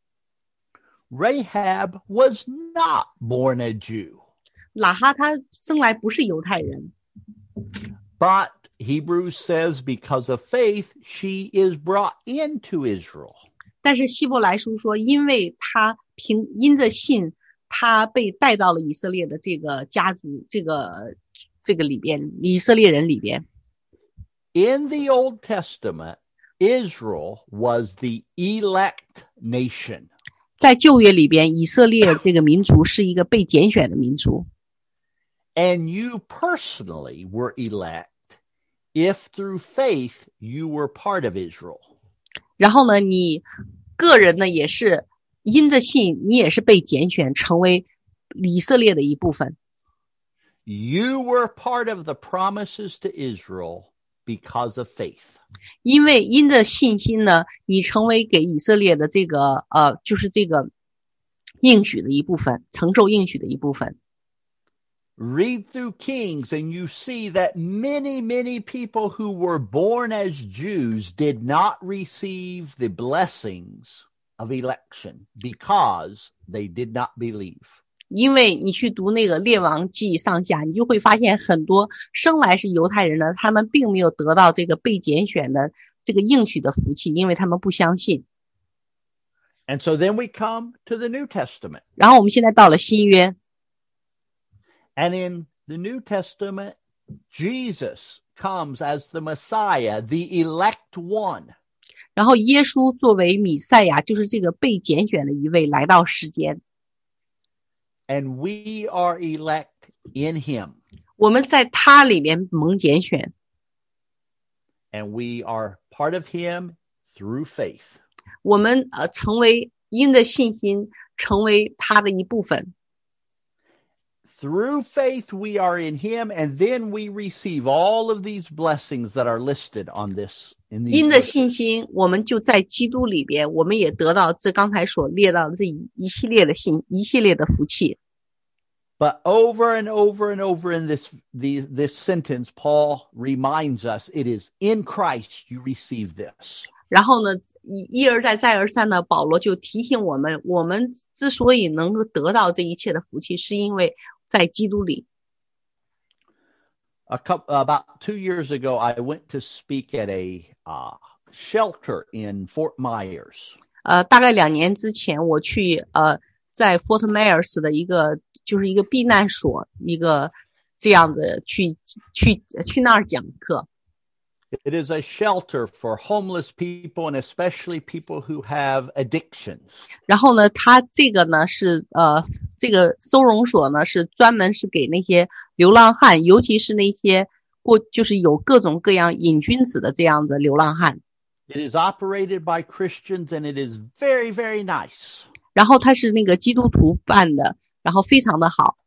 [SPEAKER 1] Rahab was not born a Jew.
[SPEAKER 2] 喇哈他生来不是犹太人。
[SPEAKER 1] But Hebrews says because of faith, she is brought into Israel.
[SPEAKER 2] 但是希伯来书说，因为他凭因着信，他被带到了以色列的这个家族，这个这个里边，以色列人里边。
[SPEAKER 1] In the Old Testament, Israel was the elect nation.
[SPEAKER 2] 在旧约里边，以色列这个民族是一个被拣选的民族。
[SPEAKER 1] And you personally were elect if through faith you were part of Israel.
[SPEAKER 2] 然后呢，你个人呢也是因着信，你也是被拣选成为以色列的一部分。
[SPEAKER 1] You were part of the promises to Israel because of faith.
[SPEAKER 2] 因为因着信心呢，你成为给以色列的这个呃，就是这个应许的一部分，承受应许的一部分。
[SPEAKER 1] Read through Kings and you see that many, many people who were born as Jews did not receive the blessings of election because they did not believe.
[SPEAKER 2] 因为你去读那个列王记上下，你就会发现很多生来是犹太人的，他们并没有得到这个被拣选的这个应许的福气，因为他们不相信。
[SPEAKER 1] And so then we come to the New Testament.
[SPEAKER 2] 然后我们现在到了新约。
[SPEAKER 1] And in the New Testament, Jesus comes as the Messiah, the elect one.
[SPEAKER 2] 然后耶稣作为弥赛亚，就是这个被拣选的一位来到世间。
[SPEAKER 1] And we are elect in him.
[SPEAKER 2] 我们在他里面蒙拣选。
[SPEAKER 1] And we are part of him through faith.
[SPEAKER 2] 我们呃成为因着信心成为他的一部分。
[SPEAKER 1] Through faith we are in him, and then we receive all of these blessings that are listed on this. In these
[SPEAKER 2] 因着信心，我们就在基督里边，我们也得到这刚才所列到的这一一系列的信，一系列的福气。
[SPEAKER 1] But over and over and over in this, the, this sentence, Paul reminds us it is in Christ you receive this.
[SPEAKER 2] 然后呢，一一而再再而三的，保罗就提醒我们，我们之所以能够得到这一切的福气，是因为在基督里。
[SPEAKER 1] A couple, about two years ago, I went to speak at a uh, shelter in Fort Myers.
[SPEAKER 2] 呃，大概两年之前，我去呃在 Fort Myers 的一个就是一个避难所，一个这样的去去去那儿讲课。
[SPEAKER 1] It is a shelter for homeless people and especially people who have addictions.
[SPEAKER 2] 然后呢，它这个呢是呃这个收容所呢是专门是给那些流浪汉，尤其是那些过就是有各种各样瘾君子的这样的流浪汉。
[SPEAKER 1] It is operated by Christians and it is very, very nice.
[SPEAKER 2] 然后它是那个基督徒办的，然后非常的好。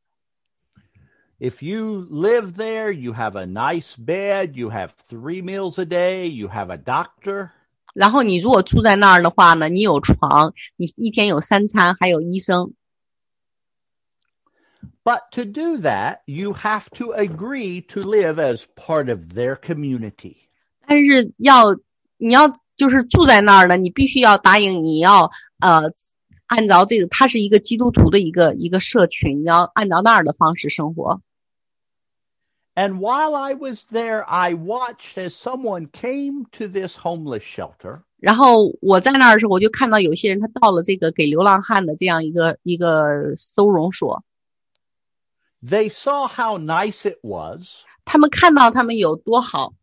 [SPEAKER 1] If you live there, you have a nice bed, you have three meals a day, you have a doctor.
[SPEAKER 2] 然后你如果住在那儿的话呢，你有床，你一天有三餐，还有医生。
[SPEAKER 1] But to do that, you have to agree to live as part of their community.
[SPEAKER 2] 但是要你要就是住在那儿呢，你必须要答应，你要呃按照这个，它是一个基督徒的一个一个社群，你要按照那儿的方式生活。
[SPEAKER 1] And while I was there, I watched as someone came to this homeless shelter.
[SPEAKER 2] 然后我在那儿的时候，我就看到有些人他到了这个给流浪汉的这样一个一个收容所。
[SPEAKER 1] They saw how nice it was.
[SPEAKER 2] 他们看到他们有多好。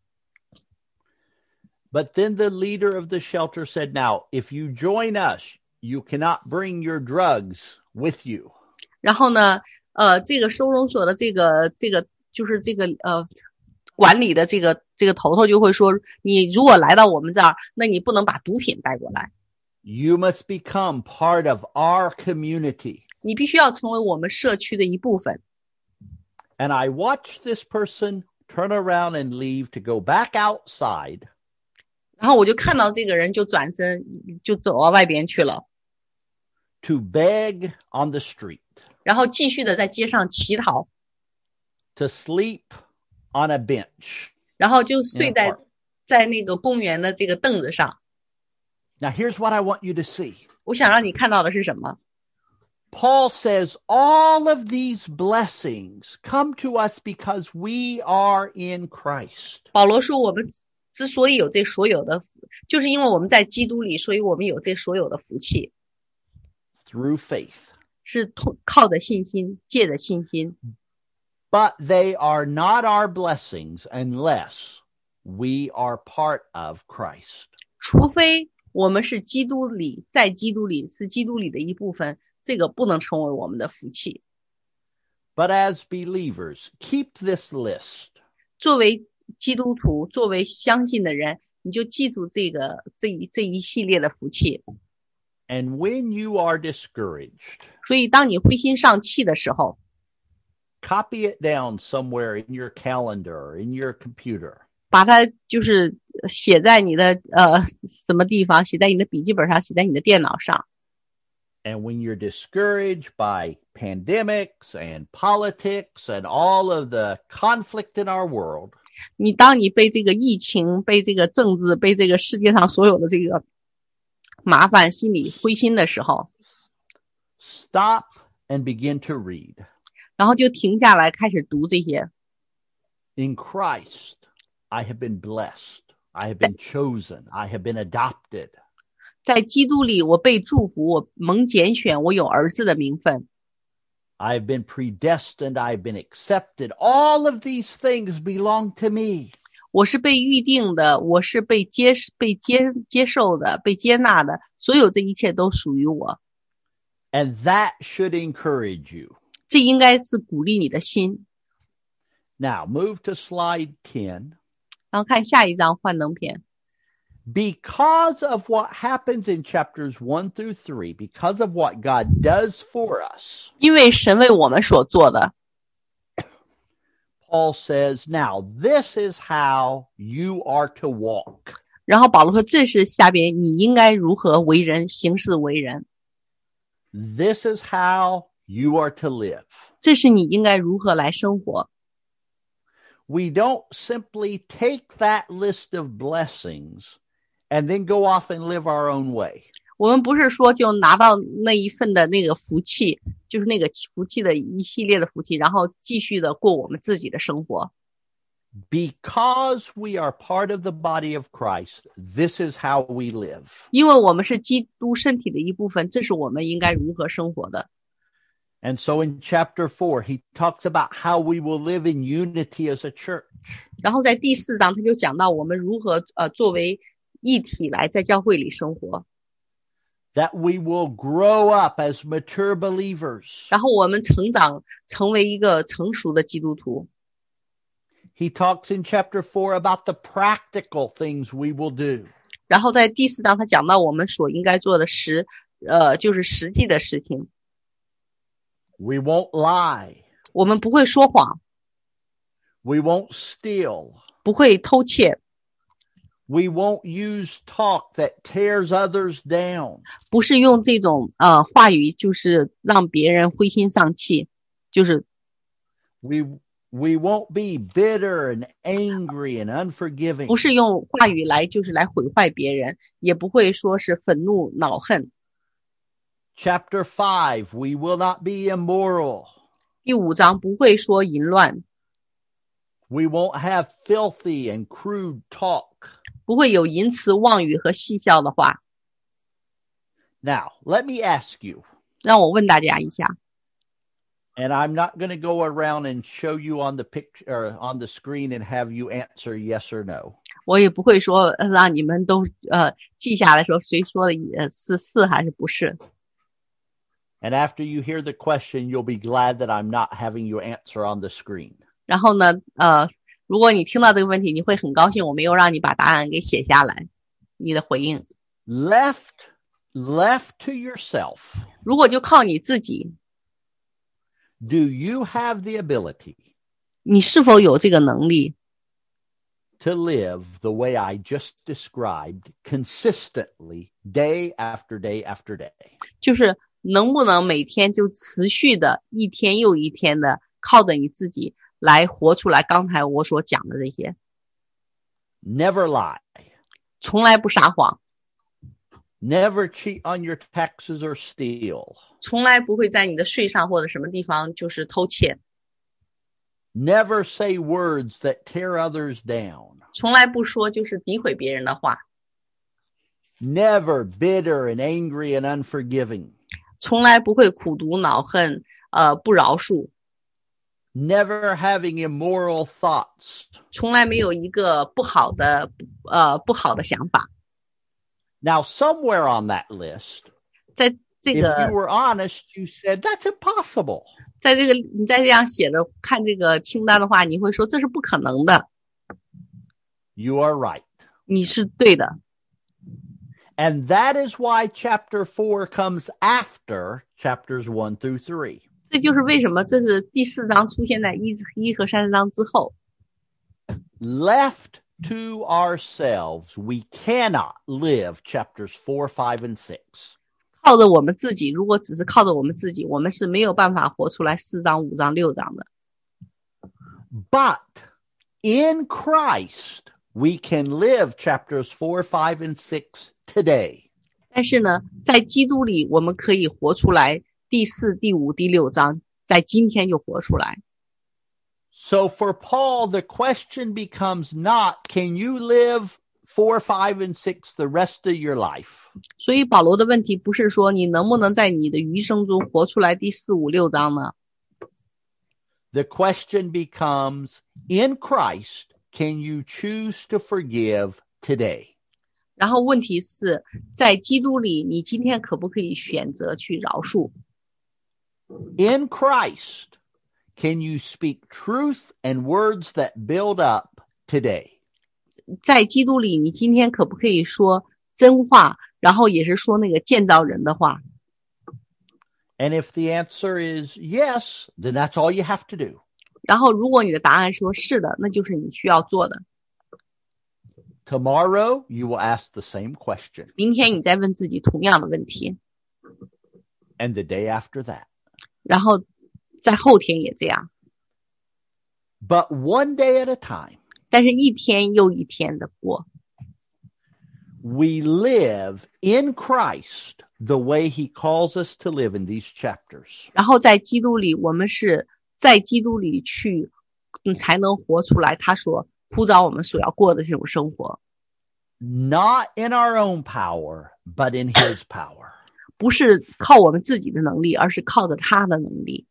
[SPEAKER 1] But then the leader of the shelter said, "Now, if you join us, you cannot bring your drugs with you."
[SPEAKER 2] 然后呢，呃，这个收容所的这个这个就是这个呃管理的这个这个头头就会说，你如果来到我们这儿，那你不能把毒品带过来。
[SPEAKER 1] You must become part of our community.
[SPEAKER 2] 你必须要成为我们社区的一部分。
[SPEAKER 1] And I watched this person turn around and leave to go back outside.
[SPEAKER 2] 然后我就看到这个人就转身就走到外边去了。
[SPEAKER 1] To beg on the street.
[SPEAKER 2] 然后继续的在街上乞讨。
[SPEAKER 1] To sleep on a bench.
[SPEAKER 2] 然后就睡在在那个公园的这个凳子上。
[SPEAKER 1] Now here's what I want you to see.
[SPEAKER 2] 我想让你看到的是什么？
[SPEAKER 1] Paul says all of these blessings come to us because we are in Christ.
[SPEAKER 2] 保罗说我们之所以有这所有的，就是因为我们在基督里，所以我们有这所有的福气。
[SPEAKER 1] Through faith.
[SPEAKER 2] 是靠着信心，借着信心。
[SPEAKER 1] But they are not our blessings unless we are part of Christ.
[SPEAKER 2] 除非我们是基督里，在基督里，是基督里的一部分，这个不能成为我们的福气。
[SPEAKER 1] But as believers, keep this list.
[SPEAKER 2] 作为基督徒，作为相信的人，你就记住这个这一这一系列的福气。
[SPEAKER 1] And when you are discouraged,
[SPEAKER 2] 所以当你灰心丧气的时候，
[SPEAKER 1] copy it down somewhere in your calendar or in your computer.
[SPEAKER 2] 把它就是写在你的呃什么地方，写在你的笔记本上，写在你的电脑上。
[SPEAKER 1] And when you're discouraged by pandemics and politics and all of the conflict in our world,
[SPEAKER 2] 你当你被这个疫情、被这个政治、被这个世界上所有的这个麻烦心里灰心的时候，
[SPEAKER 1] stop and begin to read.
[SPEAKER 2] 然后就停下来开始读这些。
[SPEAKER 1] In Christ, I have been blessed. I have been chosen. I have been adopted.
[SPEAKER 2] 在基督里，我被祝福，我蒙拣选，我有儿子的名分。
[SPEAKER 1] I have been predestined. I have been accepted. All of these things belong to me.
[SPEAKER 2] 我是被预定的，我是被接被接接受的，被接纳的，所有这一切都属于我。
[SPEAKER 1] And that should encourage you.
[SPEAKER 2] 这应该是鼓励你的心。
[SPEAKER 1] Now, move to slide ten.
[SPEAKER 2] 然后看下一张幻灯片。
[SPEAKER 1] Because of what happens in chapters one through three, because of what God does for us,
[SPEAKER 2] 因为神为我们所做的，
[SPEAKER 1] Paul says, now this is how you are to walk.
[SPEAKER 2] 然后保罗说，这是下边你应该如何为人，行事为人。
[SPEAKER 1] This is how you are to live.
[SPEAKER 2] 这是你应该如何来生活。
[SPEAKER 1] We don't simply take that list of blessings and then go off and live our own way.
[SPEAKER 2] 我们不是说就拿到那一份的那个福气，就是那个福气的一系列的福气，然后继续的过我们自己的生活。
[SPEAKER 1] Because we are part of the body of Christ, this is how we live.
[SPEAKER 2] 因为我们是基督身体的一部分，这是我们应该如何生活的。
[SPEAKER 1] And so in chapter four, he talks about how we will live in unity as a church.
[SPEAKER 2] 然后在第四章他就讲到我们如何呃作为一体来在教会里生活。
[SPEAKER 1] That we will grow up as mature believers.
[SPEAKER 2] 然后我们成长成为一个成熟的基督徒。
[SPEAKER 1] He talks in chapter four about the practical things we will do.
[SPEAKER 2] 然后在第四章他讲到我们所应该做的实呃就是实际的事情。
[SPEAKER 1] We won't lie.
[SPEAKER 2] 我们不会说谎。
[SPEAKER 1] We won't steal.
[SPEAKER 2] 不会偷窃。
[SPEAKER 1] We won't use talk that tears others down.
[SPEAKER 2] 不是用这种呃话语，就是让别人灰心丧气，就是
[SPEAKER 1] We we won't be bitter and angry and unforgiving.
[SPEAKER 2] 不是用话语来就是来毁坏别人，也不会说是愤怒恼恨。
[SPEAKER 1] Chapter five, we will not be immoral.
[SPEAKER 2] 第五章不会说淫乱。
[SPEAKER 1] We won't have filthy and crude talk.
[SPEAKER 2] 不会有淫词妄语和戏笑的话。
[SPEAKER 1] Now, let me ask you.
[SPEAKER 2] 让我问大家一下。
[SPEAKER 1] And I'm not going to go around and show you on the picture or on the screen and have you answer yes or no.
[SPEAKER 2] 我也不会说让你们都呃记下来说谁说的也是是还是不是。
[SPEAKER 1] And after you hear the question, you'll be glad that I'm not having you answer on the screen.
[SPEAKER 2] 然后呢，呃，如果你听到这个问题，你会很高兴我没有让你把答案给写下来，你的回应。
[SPEAKER 1] Left, left to yourself.
[SPEAKER 2] 如果就靠你自己。
[SPEAKER 1] Do you have the ability?
[SPEAKER 2] 你是否有这个能力
[SPEAKER 1] to live the way I just described consistently day after day after day?
[SPEAKER 2] 就是能不能每天就持续的一天又一天的靠着你自己来活出来刚才我所讲的这些。
[SPEAKER 1] Never lie.
[SPEAKER 2] 从来不撒谎。
[SPEAKER 1] Never cheat on your taxes or steal.
[SPEAKER 2] 从来不会在你的税上或者什么地方就是偷窃。
[SPEAKER 1] Never say words that tear others down.
[SPEAKER 2] 从来不说就是诋毁别人的话。
[SPEAKER 1] Never bitter and angry and unforgiving.
[SPEAKER 2] 从来不会苦毒恼恨呃不饶恕。
[SPEAKER 1] Never having immoral thoughts.
[SPEAKER 2] 从来没有一个不好的呃不好的想法。
[SPEAKER 1] Now somewhere on that list,
[SPEAKER 2] 在这个
[SPEAKER 1] if you were honest, you said that's impossible.
[SPEAKER 2] 在这个你在这样写的看这个清单的话，你会说这是不可能的。
[SPEAKER 1] You are right.
[SPEAKER 2] 你是对的。
[SPEAKER 1] And that is why chapter four comes after chapters one through three.
[SPEAKER 2] 这就是为什么这是第四章出现在一一和三章之后。
[SPEAKER 1] Left to ourselves, we cannot live chapters four, five, and six.
[SPEAKER 2] 靠着我们自己，如果只是靠着我们自己，我们是没有办法活出来四章、五章、六章的。
[SPEAKER 1] But in Christ, we can live chapters four, five, and six today.
[SPEAKER 2] 但是呢，在基督里，我们可以活出来第四、第五、第六章，在今天就活出来。
[SPEAKER 1] So for Paul, the question becomes not, can you live four, five, and six the rest of your life.
[SPEAKER 2] 所以保罗的问题不是说你能不能在你的余生中活出来第四五六章呢？
[SPEAKER 1] The question becomes, in Christ, can you choose to forgive today?
[SPEAKER 2] 然后问题是在基督里，你今天可不可以选择去饶恕？
[SPEAKER 1] In Christ, can you speak truth and words that build up today?
[SPEAKER 2] 在基督里，你今天可不可以说真话，然后也是说那个建造人的话？
[SPEAKER 1] And if the answer is yes, then that's all you have to do.
[SPEAKER 2] 然后如果你的答案说是的，那就是你需要做的。
[SPEAKER 1] Tomorrow, you will ask the same question.
[SPEAKER 2] 明天你再问自己同样的问题，
[SPEAKER 1] And the day after that.
[SPEAKER 2] 然后在后天也这样，
[SPEAKER 1] But one day at a time,
[SPEAKER 2] 但是一天又一天的过。
[SPEAKER 1] we live in Christ the way he calls us to live in these chapters.
[SPEAKER 2] 然后在基督里，我们是在基督里去，嗯，才能活出来他所呼召我们所要过的这种生活。
[SPEAKER 1] Not in our own power, but in his power.
[SPEAKER 2] 不是靠我们自己的能力，而是靠着他的能力。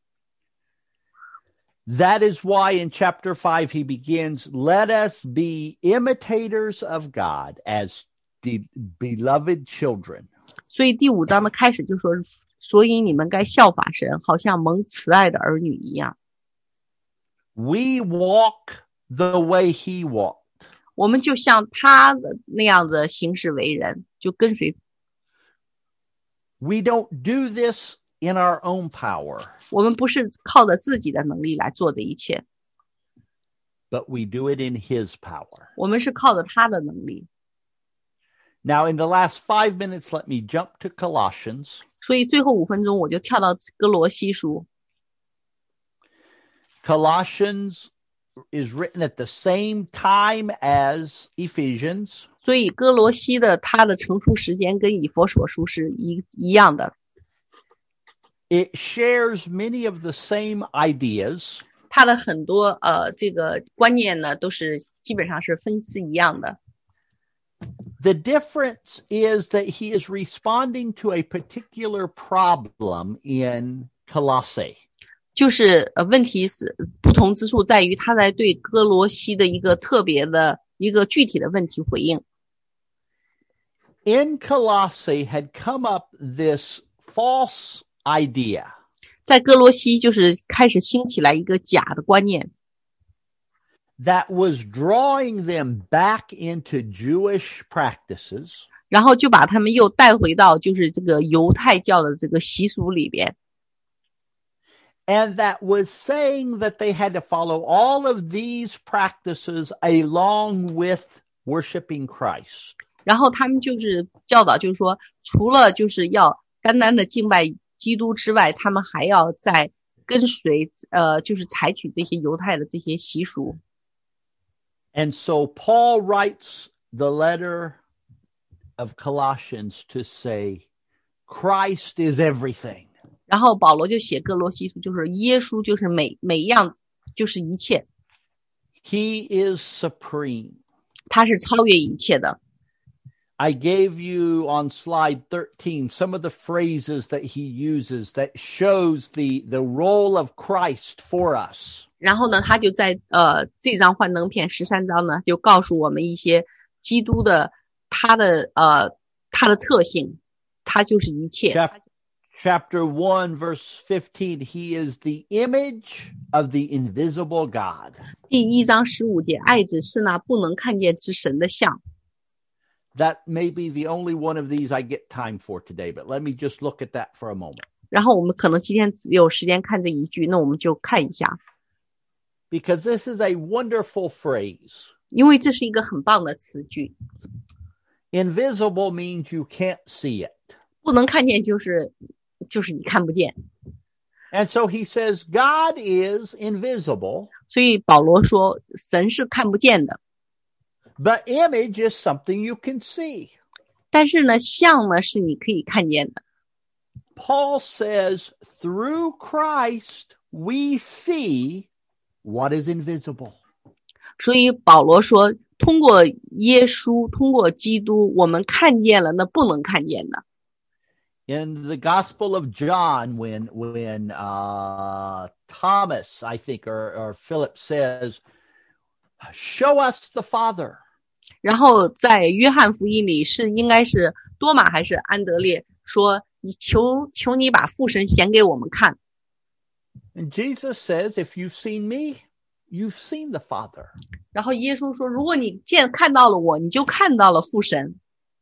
[SPEAKER 1] That is why in chapter five he begins, let us be imitators of God as the beloved children.
[SPEAKER 2] 所以第五章的开始就说，所以你们该效法神，好像蒙慈爱的儿女一样。
[SPEAKER 1] We walk the way he walked.
[SPEAKER 2] 我们就像他的那样子行事为人，就跟随。
[SPEAKER 1] We don't do this in our own power,
[SPEAKER 2] 我们不是靠着自己的能力来做这一切，
[SPEAKER 1] but we do it in his power.
[SPEAKER 2] 我们是靠着他的能力。
[SPEAKER 1] Now, in the last five minutes, let me jump to Colossians.
[SPEAKER 2] 所以最后五分钟我就跳到哥罗西书。
[SPEAKER 1] Colossians is written at the same time as Ephesians.
[SPEAKER 2] 所以哥罗西的他的成书时间跟以弗所书是一一样的。
[SPEAKER 1] It shares many of the same ideas.
[SPEAKER 2] 他的很多呃这个观念呢，都是基本上是分是一样的。
[SPEAKER 1] The difference is that he is responding to a particular problem in Colossae.
[SPEAKER 2] 就是呃问题是不同之处在于他在对哥罗西的一个特别的一个具体的问题回应。
[SPEAKER 1] In Colossae had come up this false idea.
[SPEAKER 2] 在哥罗西就是开始兴起来一个假的观念，
[SPEAKER 1] That was drawing them back into Jewish practices.
[SPEAKER 2] 然后就把他们又带回到就是这个犹太教的这个习俗里边，
[SPEAKER 1] And that was saying that they had to follow all of these practices along with worshiping Christ.
[SPEAKER 2] 然后他们就是教导就是说，除了就是要单单的敬拜基督之外，他们还要再跟随呃就是采取这些犹太的这些习俗。
[SPEAKER 1] And so Paul writes the letter of Colossians to say, Christ is everything.
[SPEAKER 2] 然后保罗就写哥罗西书，就是耶稣就是每每一样就是一切，
[SPEAKER 1] He is supreme.
[SPEAKER 2] 他是超越一切的。
[SPEAKER 1] I gave you on slide thirteen some of the phrases that he uses that shows the, the role of Christ for us.
[SPEAKER 2] 然后呢，他就在呃这张幻灯片十三章呢，就告诉我们一些基督的他的呃他的特性，他就是一切。
[SPEAKER 1] Chap- chapter one, verse fifteen, he is the image of the invisible God.
[SPEAKER 2] 第一章十五节，爱子是那不能看见之神的像。
[SPEAKER 1] That may be the only one of these I get time for today, but let me just look at that for a moment.
[SPEAKER 2] 然后我们可能今天只有时间看这一句，那我们就看一下，
[SPEAKER 1] Because this is a wonderful phrase.
[SPEAKER 2] 因为这是一个很棒的词句。
[SPEAKER 1] Invisible means you can't see it.
[SPEAKER 2] 不能看见就是就是你看不见。
[SPEAKER 1] And so he says, God is invisible.
[SPEAKER 2] 所以保罗说，神是看不见的，
[SPEAKER 1] The image is something you can see.
[SPEAKER 2] 但是呢，像呢是你可以看见的。
[SPEAKER 1] Paul says, through Christ, we see what is invisible.
[SPEAKER 2] 所以保罗说，通过耶稣，通过基督，我们看见了那不能看见的。
[SPEAKER 1] In the Gospel of John, when when uh, Thomas, I think, or, or Philip says, "Show us the Father."
[SPEAKER 2] 然后在约翰福音里是应该是多马还是安德烈说，你求求你把父神显给我们看。
[SPEAKER 1] And Jesus says, "If you've seen me, you've seen the Father."
[SPEAKER 2] 然后耶稣说，如果你见看到了我，你就看到了父神。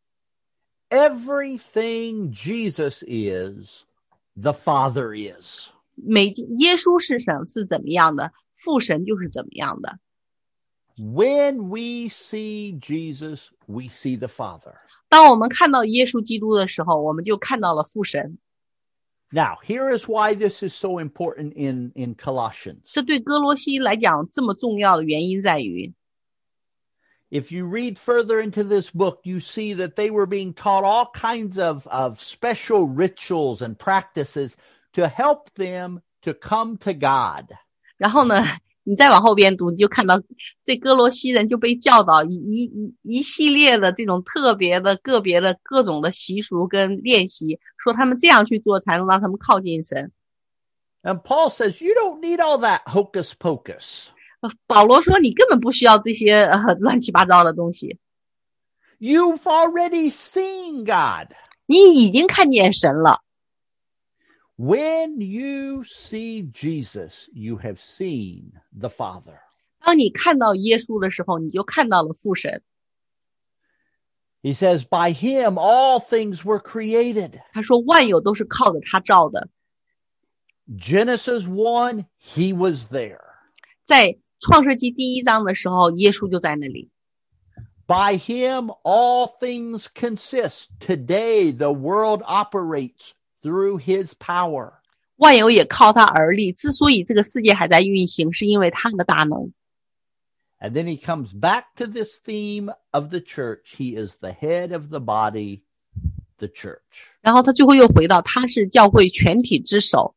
[SPEAKER 1] Everything Jesus is, the Father is.
[SPEAKER 2] 每耶稣是神是怎么样的，父神就是怎么样的。
[SPEAKER 1] When we see Jesus, we see the Father.
[SPEAKER 2] 当我们看到耶稣基督的时候，我们就看到了父神。
[SPEAKER 1] Now, here is why this is so important in, in Colossians.
[SPEAKER 2] 这对哥罗西来讲这么重要的原因在于，
[SPEAKER 1] If you read further into this book, you see that they were being taught all kinds of, of special rituals and practices to help them to come to God.
[SPEAKER 2] 然后呢你再往后边读，你就看到这哥罗西人就被教导一一一系列的这种特别的个别的各种的习俗跟练习，说他们这样去做才能让他们靠近神。
[SPEAKER 1] And Paul says, you don't need all that hocus pocus.
[SPEAKER 2] 保罗说你根本不需要这些、呃、乱七八糟的东西。
[SPEAKER 1] You've already seen God.
[SPEAKER 2] 你已经看见神了。
[SPEAKER 1] When you see Jesus, you have seen the Father.
[SPEAKER 2] 当你看到耶稣的时候，你就看到了父神。
[SPEAKER 1] He says, by him all things were created.
[SPEAKER 2] 他说万有都是靠着他造的。
[SPEAKER 1] Genesis one, he was there.
[SPEAKER 2] 在创世纪第一章的时候，耶稣就在那里。
[SPEAKER 1] By him all things consist. Today the world operates through his power.
[SPEAKER 2] 万有也靠他而立，之所以这个世界还在运行，是因为他的大能。
[SPEAKER 1] And then he comes back to this theme of the church. He is the head of the body, the church.
[SPEAKER 2] 然后他最后又回到他是教会全体之首。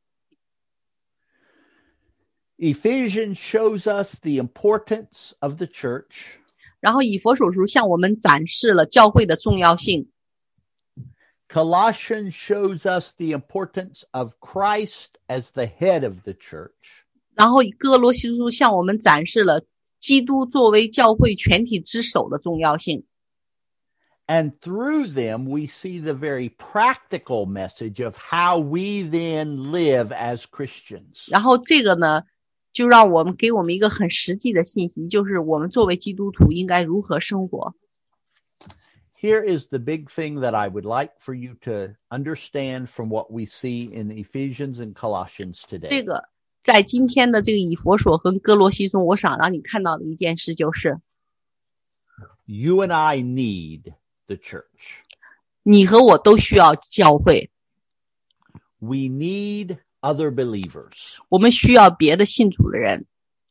[SPEAKER 1] Ephesians shows us the importance of the church.
[SPEAKER 2] 然后以弗所书向我们展示了教会的重要性。
[SPEAKER 1] Colossians shows us the importance of Christ as the head of the church.
[SPEAKER 2] 然后哥罗西书向我们展示了基督作为教会全体之首的重要性。
[SPEAKER 1] And through them, we see the very practical message of how we then live as Christians.
[SPEAKER 2] 然后这个呢，就让我们给我们一个很实际的信息，就是我们作为基督徒应该如何生活。
[SPEAKER 1] Here is the big thing that I would like for you to understand from what we see in Ephesians and Colossians
[SPEAKER 2] 这
[SPEAKER 1] today.
[SPEAKER 2] 个在今天的这个以弗所和哥罗西中，我想让你看到的一件事就是，
[SPEAKER 1] You and I need the church.
[SPEAKER 2] 你和我都需要教会，
[SPEAKER 1] We need other believers.
[SPEAKER 2] 我们需要别的信主的人。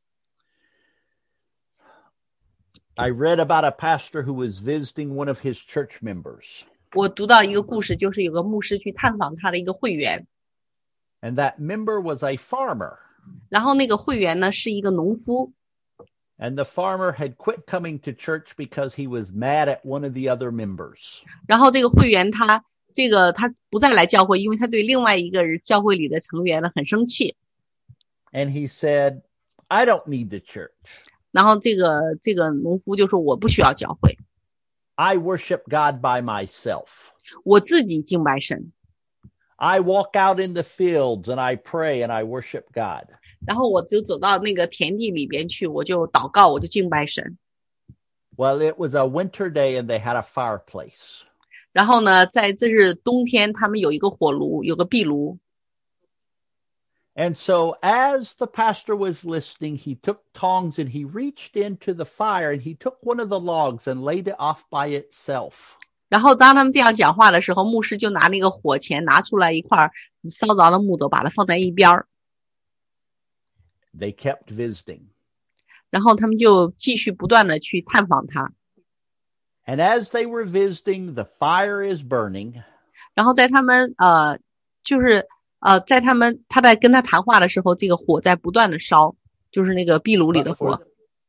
[SPEAKER 1] I read about a pastor who was visiting one of his church members.
[SPEAKER 2] 我读到一个故事，就是有个牧师去探访他的一个会员，
[SPEAKER 1] And that member was a farmer.
[SPEAKER 2] 然后那个会员呢是一个农夫，
[SPEAKER 1] And the farmer had quit coming to church because he was mad at one of the other members.
[SPEAKER 2] 然后这个会员他这个他不再来教会，因为他对另外一个人教会里的成员呢很生气。
[SPEAKER 1] And he said, I don't need the church.
[SPEAKER 2] 然后这个这个农夫就说我不需要教会，
[SPEAKER 1] I worship God by myself.
[SPEAKER 2] 我自己敬拜神。
[SPEAKER 1] I walk out in the fields and I pray and I worship God.
[SPEAKER 2] 然后我就走到那个田地里边去，我就祷告，我就敬拜神。
[SPEAKER 1] Well, it was a winter day and they had a fireplace.
[SPEAKER 2] 然后呢，在这是冬天，他们有一个火炉，有个壁炉。
[SPEAKER 1] And so as the pastor was listening, he took tongs and he reached into the fire and he took one of the logs and laid it off by itself.
[SPEAKER 2] 然后当他们这样讲话的时候，牧师就拿那个火钳拿出来一块烧着的木头，把它放在一边。
[SPEAKER 1] They kept visiting.
[SPEAKER 2] 然后他们就继续不断的去探访他。
[SPEAKER 1] And as they were visiting, the fire is burning.
[SPEAKER 2] 然后在他们呃，就是呃，在他们他在跟他谈话的时候，这个火在不断的烧，就是那个壁炉里的火。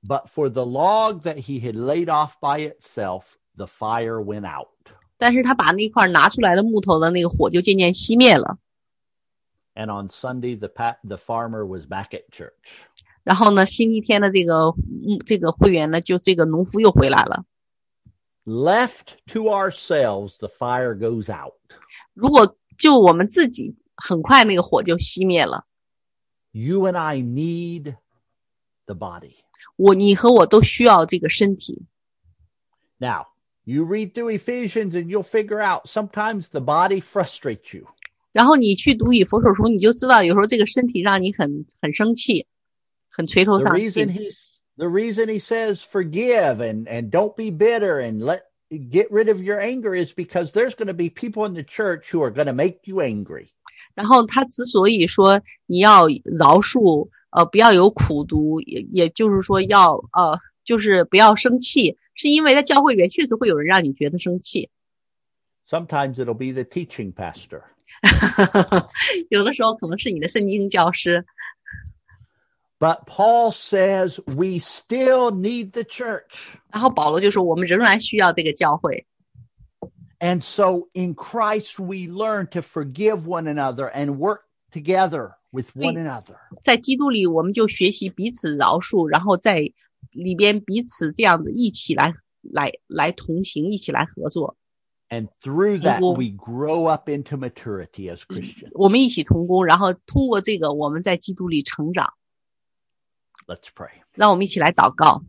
[SPEAKER 1] But for the log that he had laid off by itself, the fire went out.
[SPEAKER 2] 但是他把那块拿出来的木头的那个火就渐渐熄灭了。
[SPEAKER 1] And on Sunday, the pa- the farmer was back at church.
[SPEAKER 2] 然后呢，星期天的这个这个会员呢，就这个农夫又回来了。
[SPEAKER 1] Left to ourselves, the fire goes out.
[SPEAKER 2] 如果就我们自己，很快那个火就熄灭了。
[SPEAKER 1] You and I need the body.
[SPEAKER 2] 我你和我都需要这个身体。
[SPEAKER 1] Now, you read through Ephesians and you'll figure out sometimes the body frustrates you.
[SPEAKER 2] 然后你去读以弗所书，你就知道有时候这个身体让你很很生气，很垂头
[SPEAKER 1] The
[SPEAKER 2] 丧
[SPEAKER 1] reason
[SPEAKER 2] 气。
[SPEAKER 1] he's the reason he says forgive and, and don't be bitter and let get rid of your anger is because there's going to be people in the church who are going to make you angry.
[SPEAKER 2] 然后他之所以说你要饶恕，呃，不要有苦毒，也也就是说要呃，就是不要生气，是因为在教会里面确实会有人让你觉得生气。
[SPEAKER 1] Sometimes it'll be the teaching pastor.
[SPEAKER 2] 有的时候可能是你的圣经教师。
[SPEAKER 1] But Paul says we still need the church.
[SPEAKER 2] 然后保罗就说我们仍然需要这个教会。
[SPEAKER 1] And so in Christ we learn to forgive one another and work together with one another.
[SPEAKER 2] 在基督里我们就学习彼此饶恕，然后在里边彼此这样子一起来来来同行，一起来合作。
[SPEAKER 1] And through that we grow up into maturity as Christians.
[SPEAKER 2] 我们一起同工，然后通过这个我们在基督里成长。
[SPEAKER 1] Let's pray.
[SPEAKER 2] 让我们一起来祷告。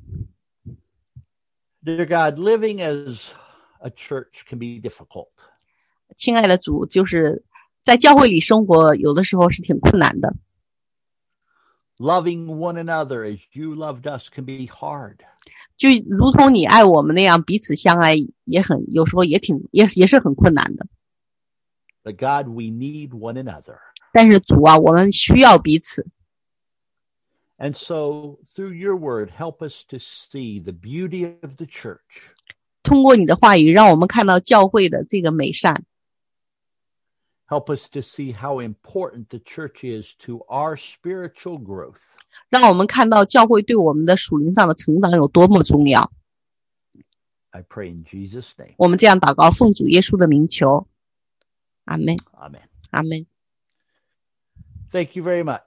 [SPEAKER 1] Dear God, living as a church can be difficult.
[SPEAKER 2] 亲爱的主，就是在教会里生活有的时候是挺困难的。
[SPEAKER 1] Loving one another as you loved us can be hard.
[SPEAKER 2] 就如同你爱我们那样彼此相爱，也很有时候也挺也也是很困难的。
[SPEAKER 1] But God, we need one another.
[SPEAKER 2] 但是主啊，我们需要彼此。
[SPEAKER 1] And so through your word, help us to see the beauty of the church.
[SPEAKER 2] 通过你的话语，让我们看到教会的这个美善。
[SPEAKER 1] Help us to see how important the church is to our spiritual growth.
[SPEAKER 2] 让我们看到教会对我们的属灵上的成长有多么重要。
[SPEAKER 1] I pray in Jesus' name.
[SPEAKER 2] 我们这样祷告，奉主耶稣的名求。阿们。
[SPEAKER 1] Amen.
[SPEAKER 2] 阿们。
[SPEAKER 1] Thank you very much.